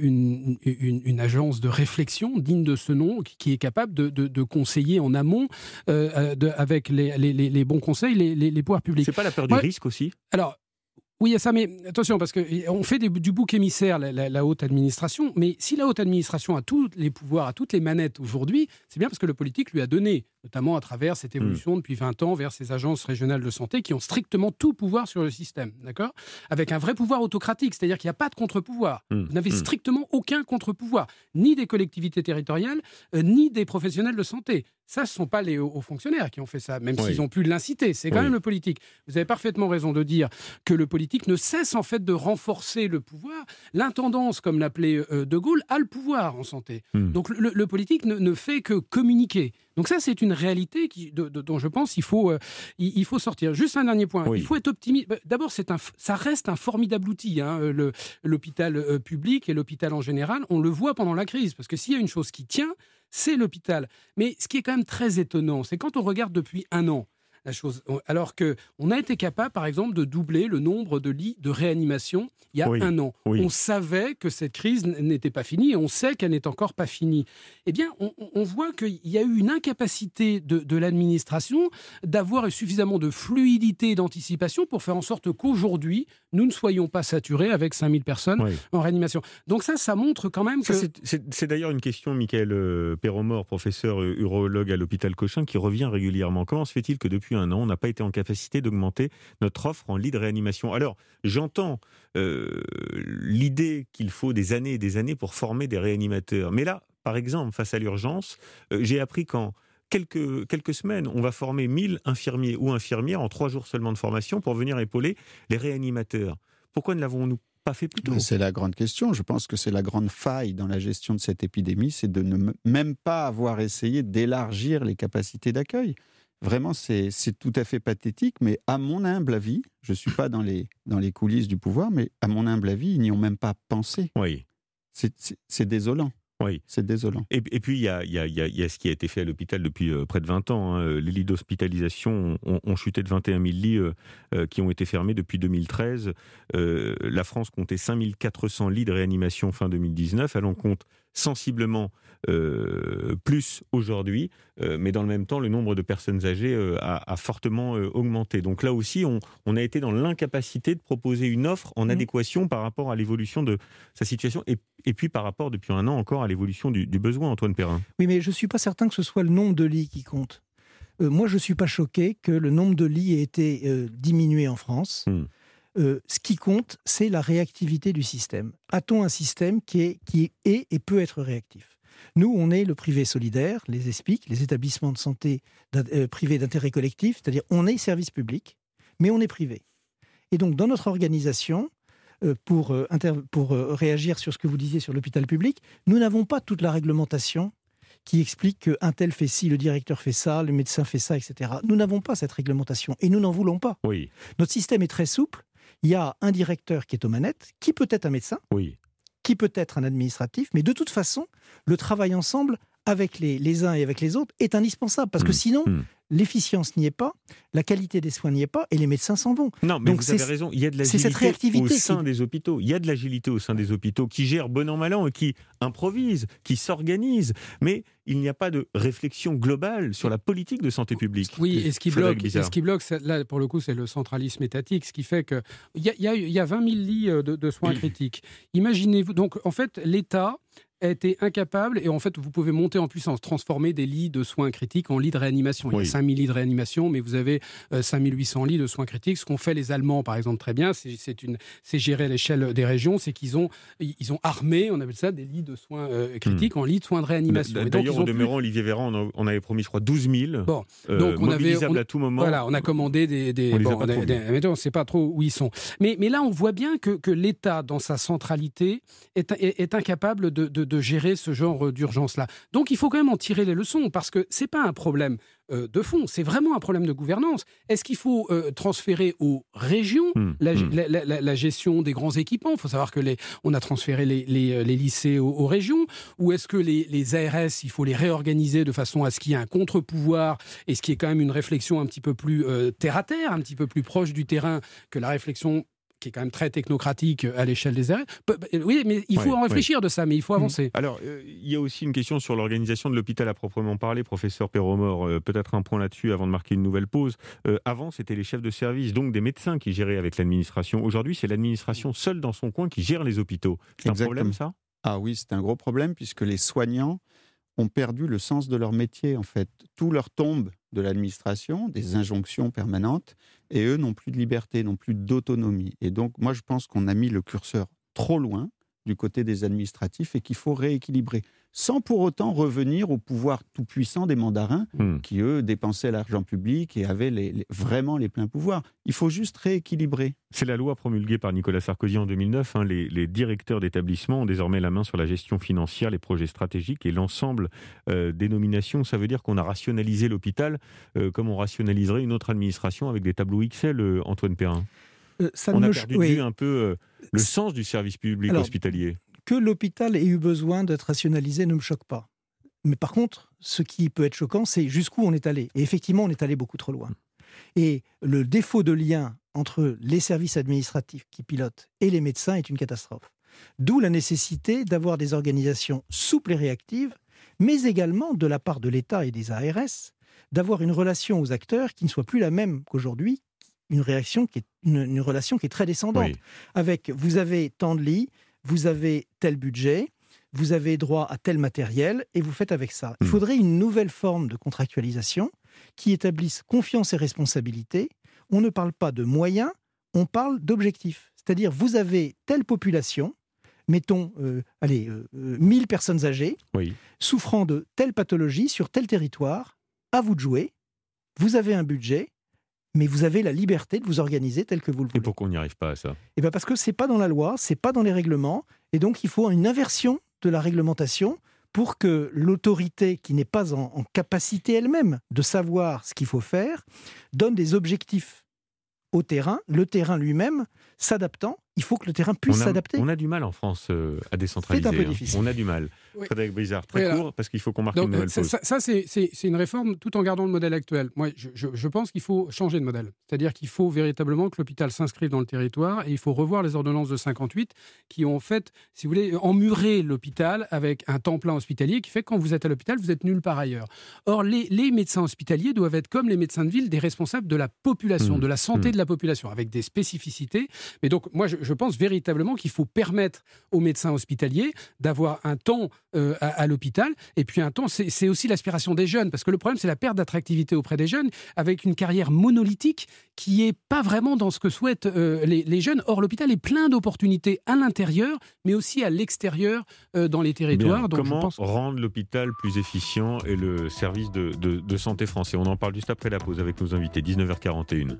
une agence de réflexion digne de ce nom qui est capable de conseiller en amont avec les bons conseils les pouvoirs publics. C'est pas la peur du risque aussi ? Alors, oui, il y a ça, mais attention, parce qu'on fait du bouc émissaire, la haute administration, mais si la haute administration a tous les pouvoirs, a toutes les manettes aujourd'hui, c'est bien parce que le politique lui a donné, notamment à travers cette évolution depuis 20 ans vers ces agences régionales de santé qui ont strictement tout pouvoir sur le système, d'accord ? Avec un vrai pouvoir autocratique, c'est-à-dire qu'il n'y a pas de contre-pouvoir. Vous n'avez strictement aucun contre-pouvoir, ni des collectivités territoriales, ni des professionnels de santé. Ça, ce ne sont pas les hauts fonctionnaires qui ont fait ça, même s'ils ont pu l'inciter. C'est quand même le politique. Vous avez parfaitement raison de dire que le politique ne cesse en fait de renforcer le pouvoir. L'intendance, comme l'appelait De Gaulle, a le pouvoir en santé. Donc le politique ne fait que communiquer. Donc ça, c'est une réalité dont je pense qu'il faut sortir. Juste un dernier point. Il faut être optimiste. D'abord, ça reste un formidable outil, l'hôpital public et l'hôpital en général. On le voit pendant la crise, parce que s'il y a une chose qui tient, c'est l'hôpital. Mais ce qui est quand même très étonnant, c'est quand on regarde depuis un an la chose, alors qu'on a été capable, par exemple, de doubler le nombre de lits de réanimation il y a un an. On savait que cette crise n'était pas finie et on sait qu'elle n'est encore pas finie. Eh bien, on voit qu'il y a eu une incapacité de l'administration d'avoir suffisamment de fluidité et d'anticipation pour faire en sorte qu'aujourd'hui, nous ne soyons pas saturés avec 5000 personnes en réanimation. Donc ça montre quand même que... C'est d'ailleurs une question, Michael Perromort, professeur urologue à l'hôpital Cochin, qui revient régulièrement. Comment se fait-il que depuis un an, on n'a pas été en capacité d'augmenter notre offre en lits de réanimation ? Alors, j'entends l'idée qu'il faut des années et des années pour former des réanimateurs. Mais là, par exemple, face à l'urgence, j'ai appris qu'en quelques semaines, on va former 1000 infirmiers ou infirmières en 3 jours seulement de formation pour venir épauler les réanimateurs. Pourquoi ne l'avons-nous pas fait plus tôt ? C'est la grande question. Je pense que c'est la grande faille dans la gestion de cette épidémie, c'est de ne même pas avoir essayé d'élargir les capacités d'accueil. Vraiment, c'est tout à fait pathétique, mais à mon humble avis, je ne suis pas dans les coulisses du pouvoir, mais à mon humble avis, ils n'y ont même pas pensé. Oui. C'est désolant. Oui. C'est désolant. Et puis, il y a ce qui a été fait à l'hôpital depuis près de 20 ans. Les lits d'hospitalisation ont chuté de 21 000 lits qui ont été fermés depuis 2013. La France comptait 5400 lits de réanimation fin 2019. Elle en compte sensiblement plus aujourd'hui, mais dans le même temps, le nombre de personnes âgées a fortement augmenté. Donc là aussi, on a été dans l'incapacité de proposer une offre en adéquation par rapport à l'évolution de sa situation et puis par rapport, depuis un an encore, à l'évolution du besoin, Antoine Perrin. Oui, mais je ne suis pas certain que ce soit le nombre de lits qui compte. Moi, je ne suis pas choqué que le nombre de lits ait été diminué en France. Ce qui compte, c'est la réactivité du système. A-t-on un système qui est et peut être réactif ? Nous, on est le privé solidaire, les ESPIC, les établissements de santé privés d'intérêt collectif, c'est-à-dire on est service public, mais on est privé. Et donc, dans notre organisation, pour réagir sur ce que vous disiez sur l'hôpital public, nous n'avons pas toute la réglementation qui explique qu'un tel fait ci, le directeur fait ça, le médecin fait ça, etc. Nous n'avons pas cette réglementation et nous n'en voulons pas. Oui. Notre système est très souple. Il y a un directeur qui est aux manettes, qui peut être un médecin, qui peut être un administratif, mais de toute façon, le travail ensemble avec les uns et avec les autres est indispensable, parce que sinon, l'efficience n'y est pas, la qualité des soins n'y est pas, et les médecins s'en vont. Non, mais donc vous avez raison, il y a de l'agilité au sein des hôpitaux. Il y a de l'agilité au sein des hôpitaux qui gèrent bon an mal an et qui improvisent, qui s'organisent, mais il n'y a pas de réflexion globale sur la politique de santé publique. Oui, et ce qui bloque, là, pour le coup, c'est le centralisme étatique, ce qui fait qu'il y a 20 000 lits de soins critiques. Imaginez-vous, donc en fait, l'État a été incapable, et en fait, vous pouvez monter en puissance, transformer des lits de soins critiques en lits de réanimation. Il y a 5 000 lits de réanimation, mais vous avez 5 800 lits de soins critiques. Ce qu'ont fait les Allemands, par exemple, très bien, c'est géré à l'échelle des régions, c'est qu'ils ont armé, on appelle ça, des lits de soins critiques en lits de soins de réanimation. D'ailleurs, au demeurant, Olivier Véran, on avait promis, je crois, 12 000 donc mobilisables à tout moment. Voilà, on a commandé on ne sait pas trop où ils sont. Mais là, on voit bien que l'État, dans sa centralité, est incapable de gérer ce genre d'urgence-là. Donc, il faut quand même en tirer les leçons, parce que ce n'est pas un problème de fond, c'est vraiment un problème de gouvernance. Est-ce qu'il faut transférer aux régions la gestion des grands équipements ? Il faut savoir on a transféré les lycées aux régions, ou est-ce que les ARS, il faut les réorganiser de façon à ce qu'il y ait un contre-pouvoir, et ce qui est quand même une réflexion un petit peu plus terre-à-terre, un petit peu plus proche du terrain que la réflexion qui est quand même très technocratique à l'échelle des ARS. Oui, mais il faut en réfléchir de ça, mais il faut avancer. Alors, il y a aussi une question sur l'organisation de l'hôpital à proprement parler, professeur Perromort. Peut-être un point là-dessus avant de marquer une nouvelle pause. Avant, c'était les chefs de service, donc des médecins qui géraient avec l'administration. Aujourd'hui, c'est l'administration seule dans son coin qui gère les hôpitaux. C'est un problème, ça ? Ah oui, c'est un gros problème, puisque les soignants ont perdu le sens de leur métier, en fait. Tout leur tombe de l'administration, des injonctions permanentes, et eux n'ont plus de liberté, n'ont plus d'autonomie. Et donc, moi, je pense qu'on a mis le curseur trop loin du côté des administratifs et qu'il faut rééquilibrer, sans pour autant revenir au pouvoir tout-puissant des mandarins qui, eux, dépensaient l'argent public et avaient vraiment les pleins pouvoirs. Il faut juste rééquilibrer. C'est la loi promulguée par Nicolas Sarkozy en 2009. Les directeurs d'établissements ont désormais la main sur la gestion financière, les projets stratégiques et l'ensemble des nominations. Ça veut dire qu'on a rationalisé l'hôpital comme on rationaliserait une autre administration avec des tableaux Excel, Antoine Perrin. On a perdu de vue un peu le sens du service public hospitalier. Que l'hôpital ait eu besoin d'être rationalisé ne me choque pas. Mais par contre, ce qui peut être choquant, c'est jusqu'où on est allé. Et effectivement, on est allé beaucoup trop loin. Et le défaut de lien entre les services administratifs qui pilotent et les médecins est une catastrophe. D'où la nécessité d'avoir des organisations souples et réactives, mais également de la part de l'État et des ARS, d'avoir une relation aux acteurs qui ne soit plus la même qu'aujourd'hui, une relation qui est très descendante. Oui. Avec, vous avez tant de lits, vous avez tel budget, vous avez droit à tel matériel, et vous faites avec ça. Il faudrait une nouvelle forme de contractualisation qui établisse confiance et responsabilité. On ne parle pas de moyens, on parle d'objectifs. C'est-à-dire, vous avez telle population, mettons 1000 personnes âgées, souffrant de telle pathologie sur tel territoire, à vous de jouer, vous avez un budget, mais vous avez la liberté de vous organiser tel que vous le voulez. Et pourquoi on n'y arrive pas à ça ? Et bien parce que ce n'est pas dans la loi, ce n'est pas dans les règlements, et donc il faut une inversion de la réglementation pour que l'autorité, qui n'est pas en capacité elle-même de savoir ce qu'il faut faire, donne des objectifs au terrain, le terrain lui-même s'adaptant il faut que le terrain puisse s'adapter. On a du mal en France à décentraliser. C'est un peu difficile. On a du mal. Oui. Frédéric Brizard, très court, parce qu'il faut qu'on marque une nouvelle pause. Ça, c'est une réforme tout en gardant le modèle actuel. Moi, je pense qu'il faut changer de modèle. C'est-à-dire qu'il faut véritablement que l'hôpital s'inscrive dans le territoire et il faut revoir les ordonnances de 58 qui ont fait, si vous voulez, emmuré l'hôpital avec un temps plein hospitalier qui fait que quand vous êtes à l'hôpital, vous êtes nulle part ailleurs. Or, les médecins hospitaliers doivent être comme les médecins de ville, des responsables de la population, de la santé de la population, avec des spécificités. Mais donc, moi, je pense véritablement qu'il faut permettre aux médecins hospitaliers d'avoir un temps à l'hôpital, et puis un temps, c'est aussi l'aspiration des jeunes, parce que le problème, c'est la perte d'attractivité auprès des jeunes, avec une carrière monolithique qui n'est pas vraiment dans ce que souhaitent les jeunes. Or, l'hôpital est plein d'opportunités à l'intérieur, mais aussi à l'extérieur dans les territoires. Donc, comment rendre l'hôpital plus efficient et le service de santé français? On en parle juste après la pause avec nos invités, 19h41.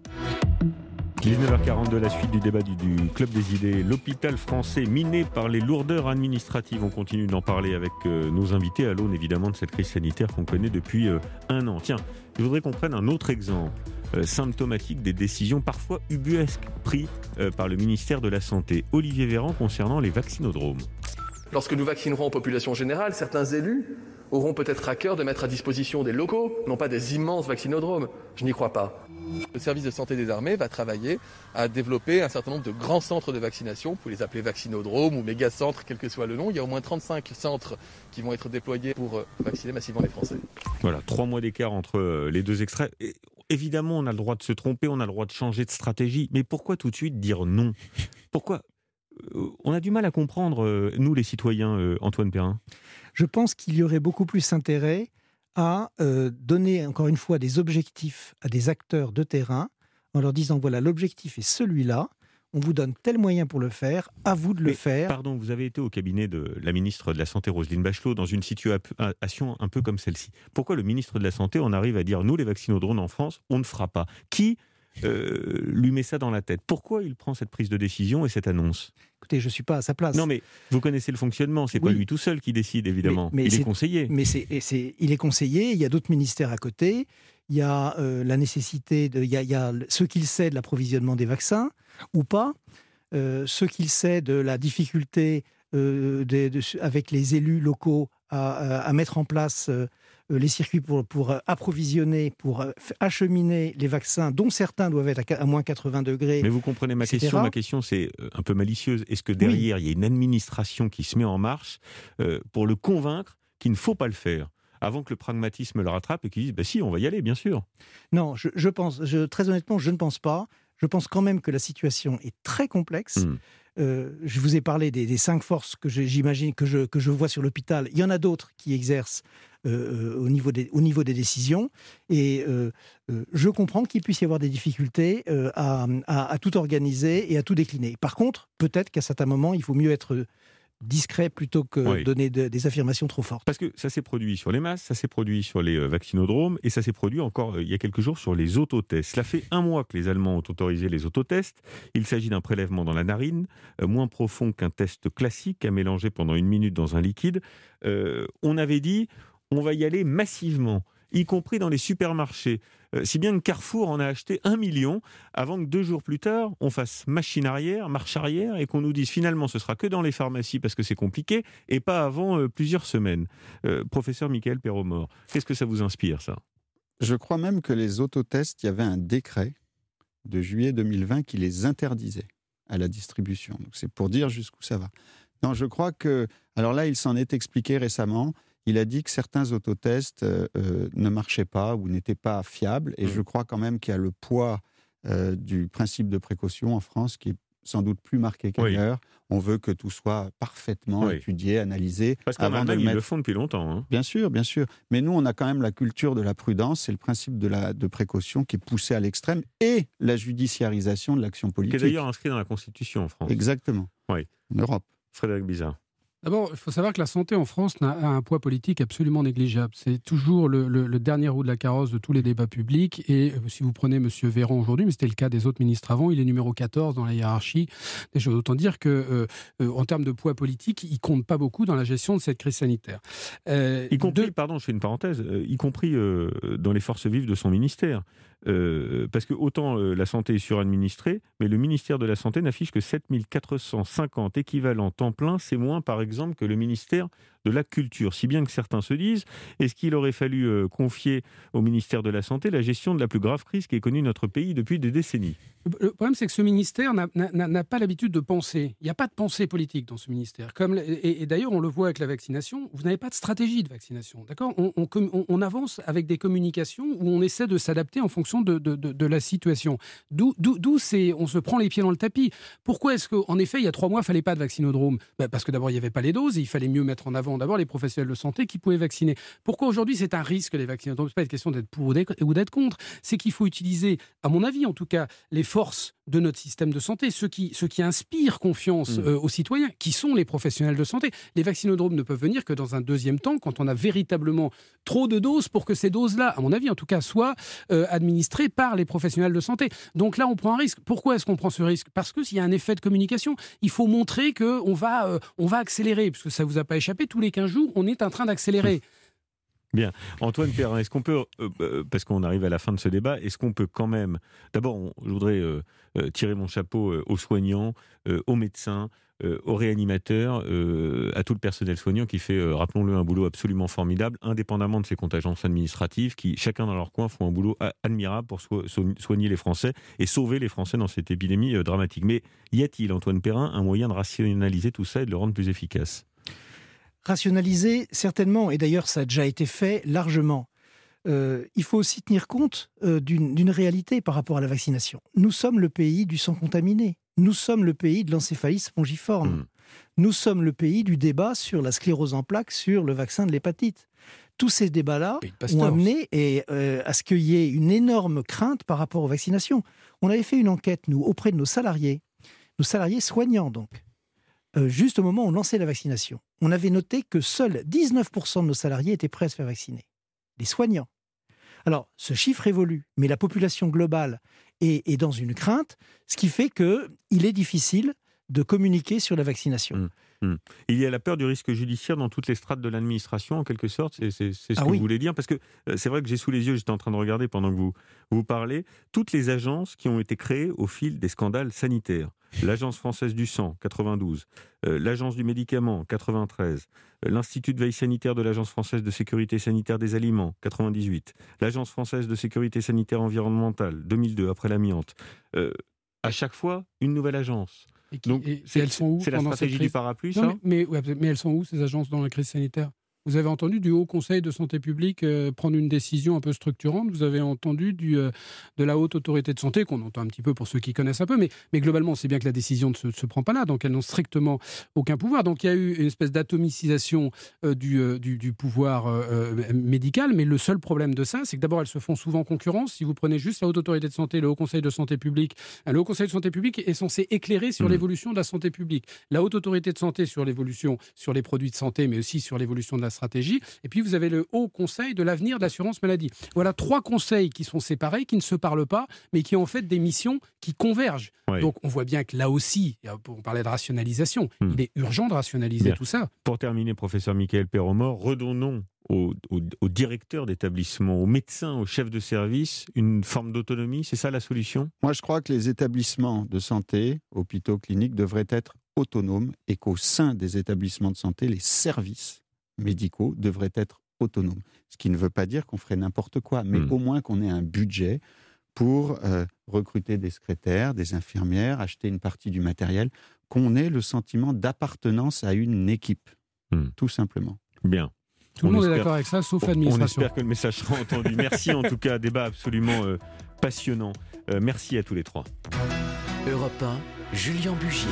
19h42, la suite du débat du Club des idées. L'hôpital français miné par les lourdeurs administratives. On continue d'en parler avec nos invités à l'aune évidemment de cette crise sanitaire qu'on connaît depuis un an. Tiens, je voudrais qu'on prenne un autre exemple symptomatique des décisions parfois ubuesques prises par le ministère de la Santé. Olivier Véran concernant les vaccinodromes. Lorsque nous vaccinerons en population générale, certains élus auront peut-être à cœur de mettre à disposition des locaux, non pas des immenses vaccinodromes. Je n'y crois pas. Le service de santé des armées va travailler à développer un certain nombre de grands centres de vaccination. Vous pouvez les appeler vaccinodromes ou méga-centres, quel que soit le nom. Il y a au moins 35 centres qui vont être déployés pour vacciner massivement les Français. Voilà, 3 mois d'écart entre les deux extraits. Et évidemment, on a le droit de se tromper, on a le droit de changer de stratégie. Mais pourquoi tout de suite dire non? Pourquoi on a du mal à comprendre, nous les citoyens, Antoine Perrin. Je pense qu'il y aurait beaucoup plus intérêt à donner, encore une fois, des objectifs à des acteurs de terrain en leur disant, voilà, l'objectif est celui-là, on vous donne tel moyen pour le faire, à vous de le faire. Pardon, vous avez été au cabinet de la ministre de la Santé, Roselyne Bachelot, dans une situation un peu comme celle-ci. Pourquoi le ministre de la Santé en arrive à dire, nous, les vaccinodromes en France, on ne fera pas? Qui lui met ça dans la tête? Pourquoi il prend cette prise de décision et cette annonce? Écoutez, je ne suis pas à sa place. Non, mais vous connaissez le fonctionnement. C'est pas lui tout seul qui décide, évidemment. Mais il est conseillé. Mais il est conseillé. Il y a d'autres ministères à côté. Il y a la nécessité il y a ce qu'il sait de l'approvisionnement des vaccins ou pas. Ce qu'il sait de la difficulté avec les élus locaux à mettre en place les circuits pour approvisionner, pour acheminer les vaccins, dont certains doivent être à moins 80 degrés. Mais vous comprenez ma question. Ma question, c'est un peu malicieuse. Est-ce que derrière, il y a une administration qui se met en marche pour le convaincre qu'il ne faut pas le faire, avant que le pragmatisme le rattrape et qu'il dise, si, on va y aller, bien sûr? Non, je pense, très honnêtement, je ne pense pas. Je pense quand même que la situation est très complexe. Je vous ai parlé des 5 forces que j'imagine, que je vois sur l'hôpital. Il y en a d'autres qui exercent au niveau des décisions. Et je comprends qu'il puisse y avoir des difficultés à tout organiser et à tout décliner. Par contre, peut-être qu'à certains moments, il faut mieux être discret plutôt que donner des affirmations trop fortes. Parce que ça s'est produit sur les masses, ça s'est produit sur les vaccinodromes et ça s'est produit encore il y a quelques jours sur les autotests. Cela fait 1 mois que les Allemands ont autorisé les autotests. Il s'agit d'un prélèvement dans la narine, moins profond qu'un test classique à mélanger pendant 1 minute dans un liquide. On avait dit, on va y aller massivement, y compris dans les supermarchés. Si bien que Carrefour en a acheté 1 million avant que 2 jours plus tard, on fasse marche arrière et qu'on nous dise finalement ce sera que dans les pharmacies parce que c'est compliqué et pas avant plusieurs semaines. Professeur Mickaël Perromort, qu'est-ce que ça vous inspire, ça? Je crois même que les autotests, il y avait un décret de juillet 2020 qui les interdisait à la distribution. Donc c'est pour dire jusqu'où ça va. Non, je crois que... Alors là, il s'en est expliqué récemment. Il a dit que certains autotests ne marchaient pas ou n'étaient pas fiables. Et je crois quand même qu'il y a le poids du principe de précaution en France qui est sans doute plus marqué qu'ailleurs. On veut que tout soit parfaitement étudié, analysé. Parce qu'en Allemagne, ils le font depuis longtemps. Hein. Bien sûr, bien sûr. Mais nous, on a quand même la culture de la prudence. C'est le principe de précaution qui est poussé à l'extrême et la judiciarisation de l'action politique. Qui est d'ailleurs inscrit dans la Constitution en France. Exactement. Oui. En Europe. Frédéric Brizard. D'abord, il faut savoir que la santé en France a un poids politique absolument négligeable. C'est toujours le dernier roue de la carrosse de tous les débats publics. Et si vous prenez M. Véran aujourd'hui, mais c'était le cas des autres ministres avant, il est numéro 14 dans la hiérarchie des choses. Autant dire qu'en termes de poids politique, il ne compte pas beaucoup dans la gestion de cette crise sanitaire. Y compris, pardon, je fais une parenthèse, y compris dans les forces vives de son ministère. parce que autant la santé est suradministrée, mais le ministère de la Santé n'affiche que 7450 équivalents temps plein. C'est moins, par exemple, que le ministère de la Culture. Si bien que certains se disent, est-ce qu'il aurait fallu confier au ministère de la Santé la gestion de la plus grave crise qu'ait connue notre pays depuis des décennies ? Le problème, c'est que ce ministère n'a pas l'habitude de penser. Il n'y a pas de pensée politique dans ce ministère. Et d'ailleurs, on le voit avec la vaccination, vous n'avez pas de stratégie de vaccination. D'accord ? On avance avec des communications où on essaie de s'adapter en fonction de la situation. D'où on se prend les pieds dans le tapis. Pourquoi est-ce qu'en effet, il y a 3 mois, il ne fallait pas de vaccinodrome ? Parce que d'abord, il n'y avait pas les doses et il fallait mieux mettre en avant d'abord les professionnels de santé qui pouvaient vacciner. Pourquoi aujourd'hui, c'est un risque, les vaccinodromes ? Ce n'est pas une question d'être pour ou d'être contre. C'est qu'il faut utiliser, à mon avis en tout cas, les forces de notre système de santé, ceux qui inspirent confiance aux citoyens, qui sont les professionnels de santé. Les vaccinodromes ne peuvent venir que dans un deuxième temps, quand on a véritablement trop de doses pour que ces doses-là, à mon avis en tout cas, soient administrées par les professionnels de santé. Donc là, on prend un risque. Pourquoi est-ce qu'on prend ce risque ? Parce qu'il y a un effet de communication. Il faut montrer qu'on va accélérer, parce que ça ne vous a pas échappé, tous les 15 jours, on est en train d'accélérer. Bien. Antoine Perrin, est-ce qu'on peut, parce qu'on arrive à la fin de ce débat, est-ce qu'on peut quand même... D'abord, je voudrais tirer mon chapeau aux soignants, aux médecins, aux réanimateurs, à tout le personnel soignant qui fait, rappelons-le, un boulot absolument formidable, indépendamment de ces contingences administratives, qui, chacun dans leur coin, font un boulot admirable pour soigner les Français et sauver les Français dans cette épidémie dramatique. Mais y a-t-il, Antoine Perrin, un moyen de rationaliser tout ça et de le rendre plus efficace ? Rationaliser, certainement, et d'ailleurs ça a déjà été fait largement. Il faut aussi tenir compte d'une réalité par rapport à la vaccination. Nous sommes le pays du sang contaminé. Nous sommes le pays de l'encéphalite spongiforme. Nous sommes le pays du débat sur la sclérose en plaques, sur le vaccin de l'hépatite. Tous ces débats-là ont amené à ce qu'il y ait une énorme crainte par rapport aux vaccinations. On avait fait une enquête, nous, auprès de nos salariés soignants donc. Juste au moment où on lançait la vaccination, on avait noté que seuls 19% de nos salariés étaient prêts à se faire vacciner. Les soignants. Alors, ce chiffre évolue, mais la population globale est dans une crainte, ce qui fait qu'il est difficile de communiquer sur la vaccination. Il y a la peur du risque judiciaire dans toutes les strates de l'administration, en quelque sorte, c'est ce que vous voulez dire, parce que c'est vrai que j'ai sous les yeux, j'étais en train de regarder pendant que vous parlez, toutes les agences qui ont été créées au fil des scandales sanitaires. L'Agence française du sang, 92, l'Agence du médicament, 93, l'Institut de veille sanitaire de l'Agence française de sécurité sanitaire des aliments, 98, l'Agence française de sécurité sanitaire environnementale, 2002, après l'amiante. À chaque fois, une nouvelle agence. Donc, elles sont où c'est la stratégie du parapluie, non, ça mais elles sont où, ces agences, dans la crise sanitaire ? Vous avez entendu du Haut Conseil de santé publique prendre une décision un peu structurante. Vous avez entendu de la Haute Autorité de Santé, qu'on entend un petit peu pour ceux qui connaissent un peu, mais globalement, c'est bien que la décision ne se prend pas là, donc elles n'ont strictement aucun pouvoir. Donc il y a eu une espèce d'atomicisation du pouvoir médical, mais le seul problème de ça, c'est que d'abord, elles se font souvent concurrence. Si vous prenez juste la Haute Autorité de Santé, le Haut Conseil de santé publique, le Haut Conseil de santé publique est censé éclairer sur l'évolution de la santé publique. La Haute Autorité de Santé sur l'évolution, sur les produits de santé, mais aussi sur l'évolution de la stratégie, et puis vous avez le Haut Conseil de l'avenir de l'assurance maladie. Voilà 3 conseils qui sont séparés, qui ne se parlent pas, mais qui ont en fait des missions qui convergent. Oui. Donc on voit bien que là aussi, on parlait de rationalisation, il est urgent de rationaliser tout ça. Pour terminer, professeur Mickaël Perromort, redonnons aux directeurs d'établissement, aux médecins, aux chefs de service, une forme d'autonomie, c'est ça la solution ? Moi je crois que les établissements de santé, hôpitaux, cliniques, devraient être autonomes et qu'au sein des établissements de santé, les services médicaux devraient être autonomes. Ce qui ne veut pas dire qu'on ferait n'importe quoi, mais au moins qu'on ait un budget pour recruter des secrétaires, des infirmières, acheter une partie du matériel, qu'on ait le sentiment d'appartenance à une équipe, tout simplement. Bien. Tout le monde est d'accord avec ça, sauf l'administration. On espère que le message sera entendu. Merci en tout cas, débat absolument passionnant. Merci à tous les 3. Europe 1, Julien Bugier.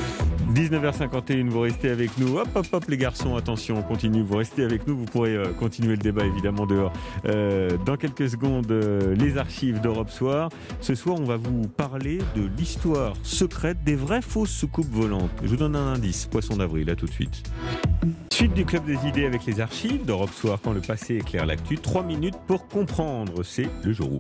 19h51, vous restez avec nous. Hop, hop, hop, les garçons, attention, on continue. Vous restez avec nous, vous pourrez continuer le débat évidemment dehors. Dans quelques secondes, les archives d'Europe Soir. Ce soir, on va vous parler de l'histoire secrète des vraies fausses soucoupes volantes. Je vous donne un indice, poisson d'avril, à tout de suite. Suite du Club des idées avec les archives d'Europe Soir, quand le passé éclaire l'actu. 3 minutes pour comprendre, c'est le jour où.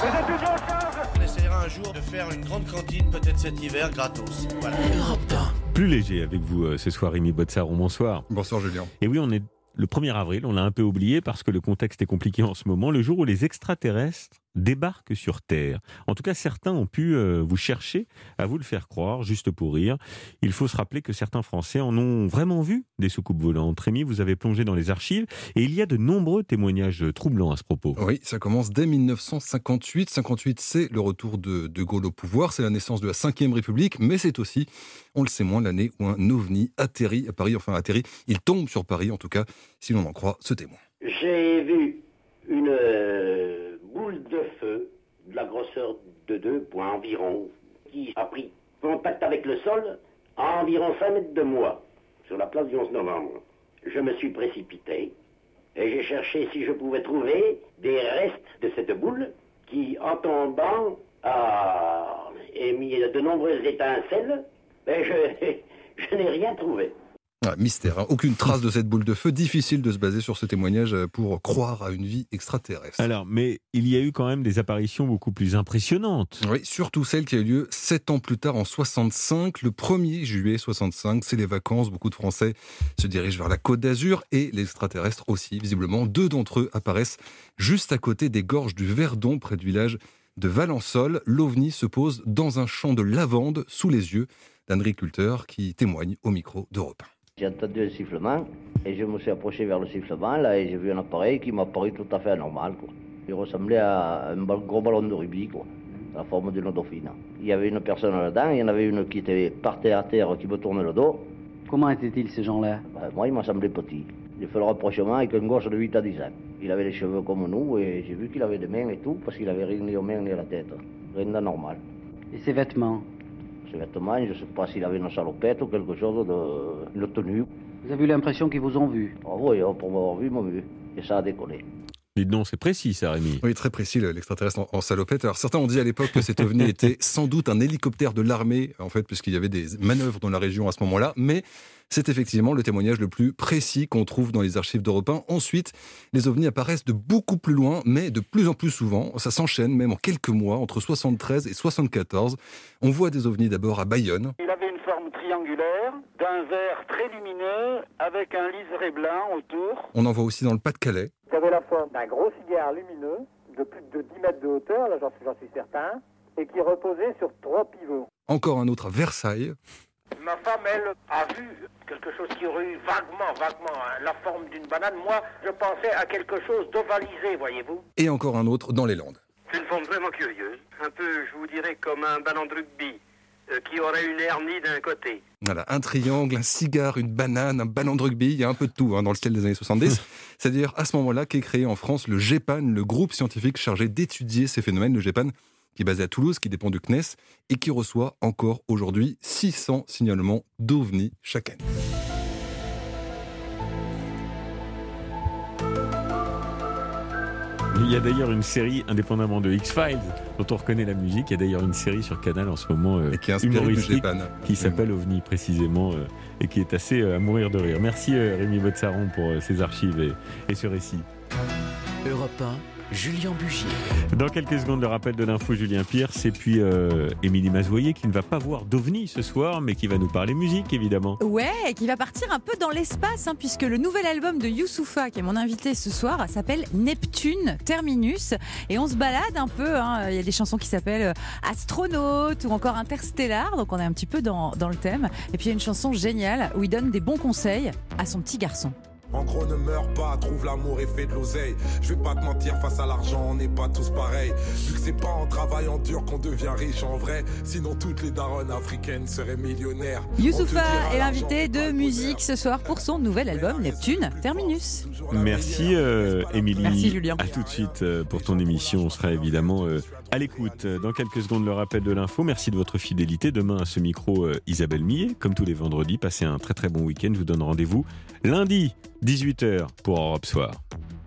On essaiera un jour de faire une grande cantine, peut-être cet hiver, gratos. Voilà. Europe 1. Plus léger avec vous ce soir, Rémi Botzaron. Bonsoir. Bonsoir Julien. Et oui, on est le 1er avril, on l'a un peu oublié parce que le contexte est compliqué en ce moment, le jour où les extraterrestres débarquent sur Terre. En tout cas, certains ont pu vous chercher à vous le faire croire, juste pour rire. Il faut se rappeler que certains Français en ont vraiment vu des soucoupes volantes. Rémi, vous avez plongé dans les archives et il y a de nombreux témoignages troublants à ce propos. Oui, ça commence dès 1958. 58, c'est le retour de Gaulle au pouvoir, c'est la naissance de la 5e République, mais c'est aussi, on le sait moins, l'année où un ovni atterrit à Paris, il tombe sur Paris, en tout cas, si l'on en croit ce témoin. J'ai vu une boule de feu de la grosseur de 2 points environ, qui a pris contact avec le sol à environ 5 mètres de moi, sur la place du 11 novembre. Je me suis précipité et j'ai cherché si je pouvais trouver des restes de cette boule qui, en tombant, a émis de nombreuses étincelles, mais je n'ai rien trouvé. Ah, mystère, hein. Aucune trace de cette boule de feu, difficile de se baser sur ce témoignage pour croire à une vie extraterrestre. Alors, mais il y a eu quand même des apparitions beaucoup plus impressionnantes. Oui, surtout celle qui a eu lieu 7 ans plus tard, en 65, le 1er juillet 65, c'est les vacances, beaucoup de Français se dirigent vers la Côte d'Azur et les extraterrestres aussi, visiblement. 2 d'entre eux apparaissent juste à côté des gorges du Verdon, près du village de Valençol. L'OVNI se pose dans un champ de lavande sous les yeux d'un agriculteur qui témoigne au micro d'Europe 1. J'ai entendu un sifflement et je me suis approché vers le sifflement là et j'ai vu un appareil qui m'a paru tout à fait anormal, quoi. Il ressemblait à un gros ballon de rugby, quoi, la forme d'une dauphine. Il y avait une personne là-dedans, il y en avait une qui était par terre à terre, qui me tournait le dos. Comment étaient-ils ces gens-là? Moi, il m'a semblé petit. J'ai fait le rapprochement avec un gosse de 8 à 10 ans. Il avait les cheveux comme nous et j'ai vu qu'il avait des mains et tout parce qu'il avait rien ni aux mains ni à la tête. Rien d'anormal. Et ses vêtements? Ses vêtements, je ne sais pas s'il avait une salopette ou quelque chose de tenue. Vous avez eu l'impression qu'ils vous ont vu? Oui, pour m'avoir vu, ils m'ont vu. Et ça a décollé. Mais non, c'est précis ça, Rémi. Oui, très précis, l'extraterrestre en salopette. Alors certains ont dit à l'époque que cet ovni était sans doute un hélicoptère de l'armée, en fait, puisqu'il y avait des manœuvres dans la région à ce moment-là, mais c'est effectivement le témoignage le plus précis qu'on trouve dans les archives d'Europe 1. Ensuite, les ovnis apparaissent de beaucoup plus loin, mais de plus en plus souvent. Ça s'enchaîne même en quelques mois, entre 73 et 74. On voit des ovnis d'abord à Bayonne. Il avait une forme triangulaire, d'un vert très lumineux, avec un liseré blanc autour. On en voit aussi dans le Pas-de-Calais. Il avait la forme d'un gros cigare lumineux, de plus de 10 mètres de hauteur, là j'en suis certain, et qui reposait sur 3 pivots. Encore un autre à Versailles. Ma femme, elle, a vu quelque chose qui aurait eu vaguement, la forme d'une banane. Moi, je pensais à quelque chose d'ovalisé, voyez-vous. Et encore un autre dans les Landes. C'est une forme vraiment curieuse. Un peu, je vous dirais, comme un ballon de rugby, qui aurait une hernie d'un côté. Voilà, un triangle, un cigare, une banane, un ballon de rugby, il y a un peu de tout dans le style des années 70. C'est-à-dire à ce moment-là qu'est créé en France le GEPAN, le groupe scientifique chargé d'étudier ces phénomènes. Le GEPAN qui est basé à Toulouse, qui dépend du CNES et qui reçoit encore aujourd'hui 600 signalements d'OVNI chaque année. Il y a d'ailleurs une série, indépendamment de X-Files, dont on reconnaît la musique. Il y a d'ailleurs une série sur Canal en ce moment et qui est inspirée humoristique, du GEPAN, qui s'appelle OVNI précisément et qui est assez à mourir de rire. Merci Rémi Botzaron pour ces archives et ce récit. Europe 1, Julien Bugier. Dans quelques secondes, le rappel de l'info, Julien Pierce, et puis Émilie Mazoyer, qui ne va pas voir d'OVNI ce soir, mais qui va nous parler musique, évidemment. Ouais, et qui va partir un peu dans l'espace, puisque le nouvel album de Youssoupha, qui est mon invité ce soir, s'appelle Neptune Terminus. Et on se balade un peu, il y a des chansons qui s'appellent Astronaute ou encore Interstellar, donc on est un petit peu dans le thème. Et puis il y a une chanson géniale où il donne des bons conseils à son petit garçon. En gros, ne meurs pas, trouve l'amour et fais de l'oseille. Je vais pas te mentir, face à l'argent, on n'est pas tous pareils. Vu que c'est pas en travaillant dur qu'on devient riche en vrai. Sinon, toutes les daronnes africaines seraient millionnaires. Youssoupha est l'invité de musique ce soir pour son nouvel album Neptune Terminus. Merci Émilie. Merci Julien. À tout de suite pour ton émission. On sera évidemment à l'écoute. Dans quelques secondes, le rappel de l'info. Merci de votre fidélité. Demain, à ce micro, Isabelle Millet. Comme tous les vendredis, passez un très très bon week-end. Je vous donne rendez-vous lundi, 18h pour Europe Soir.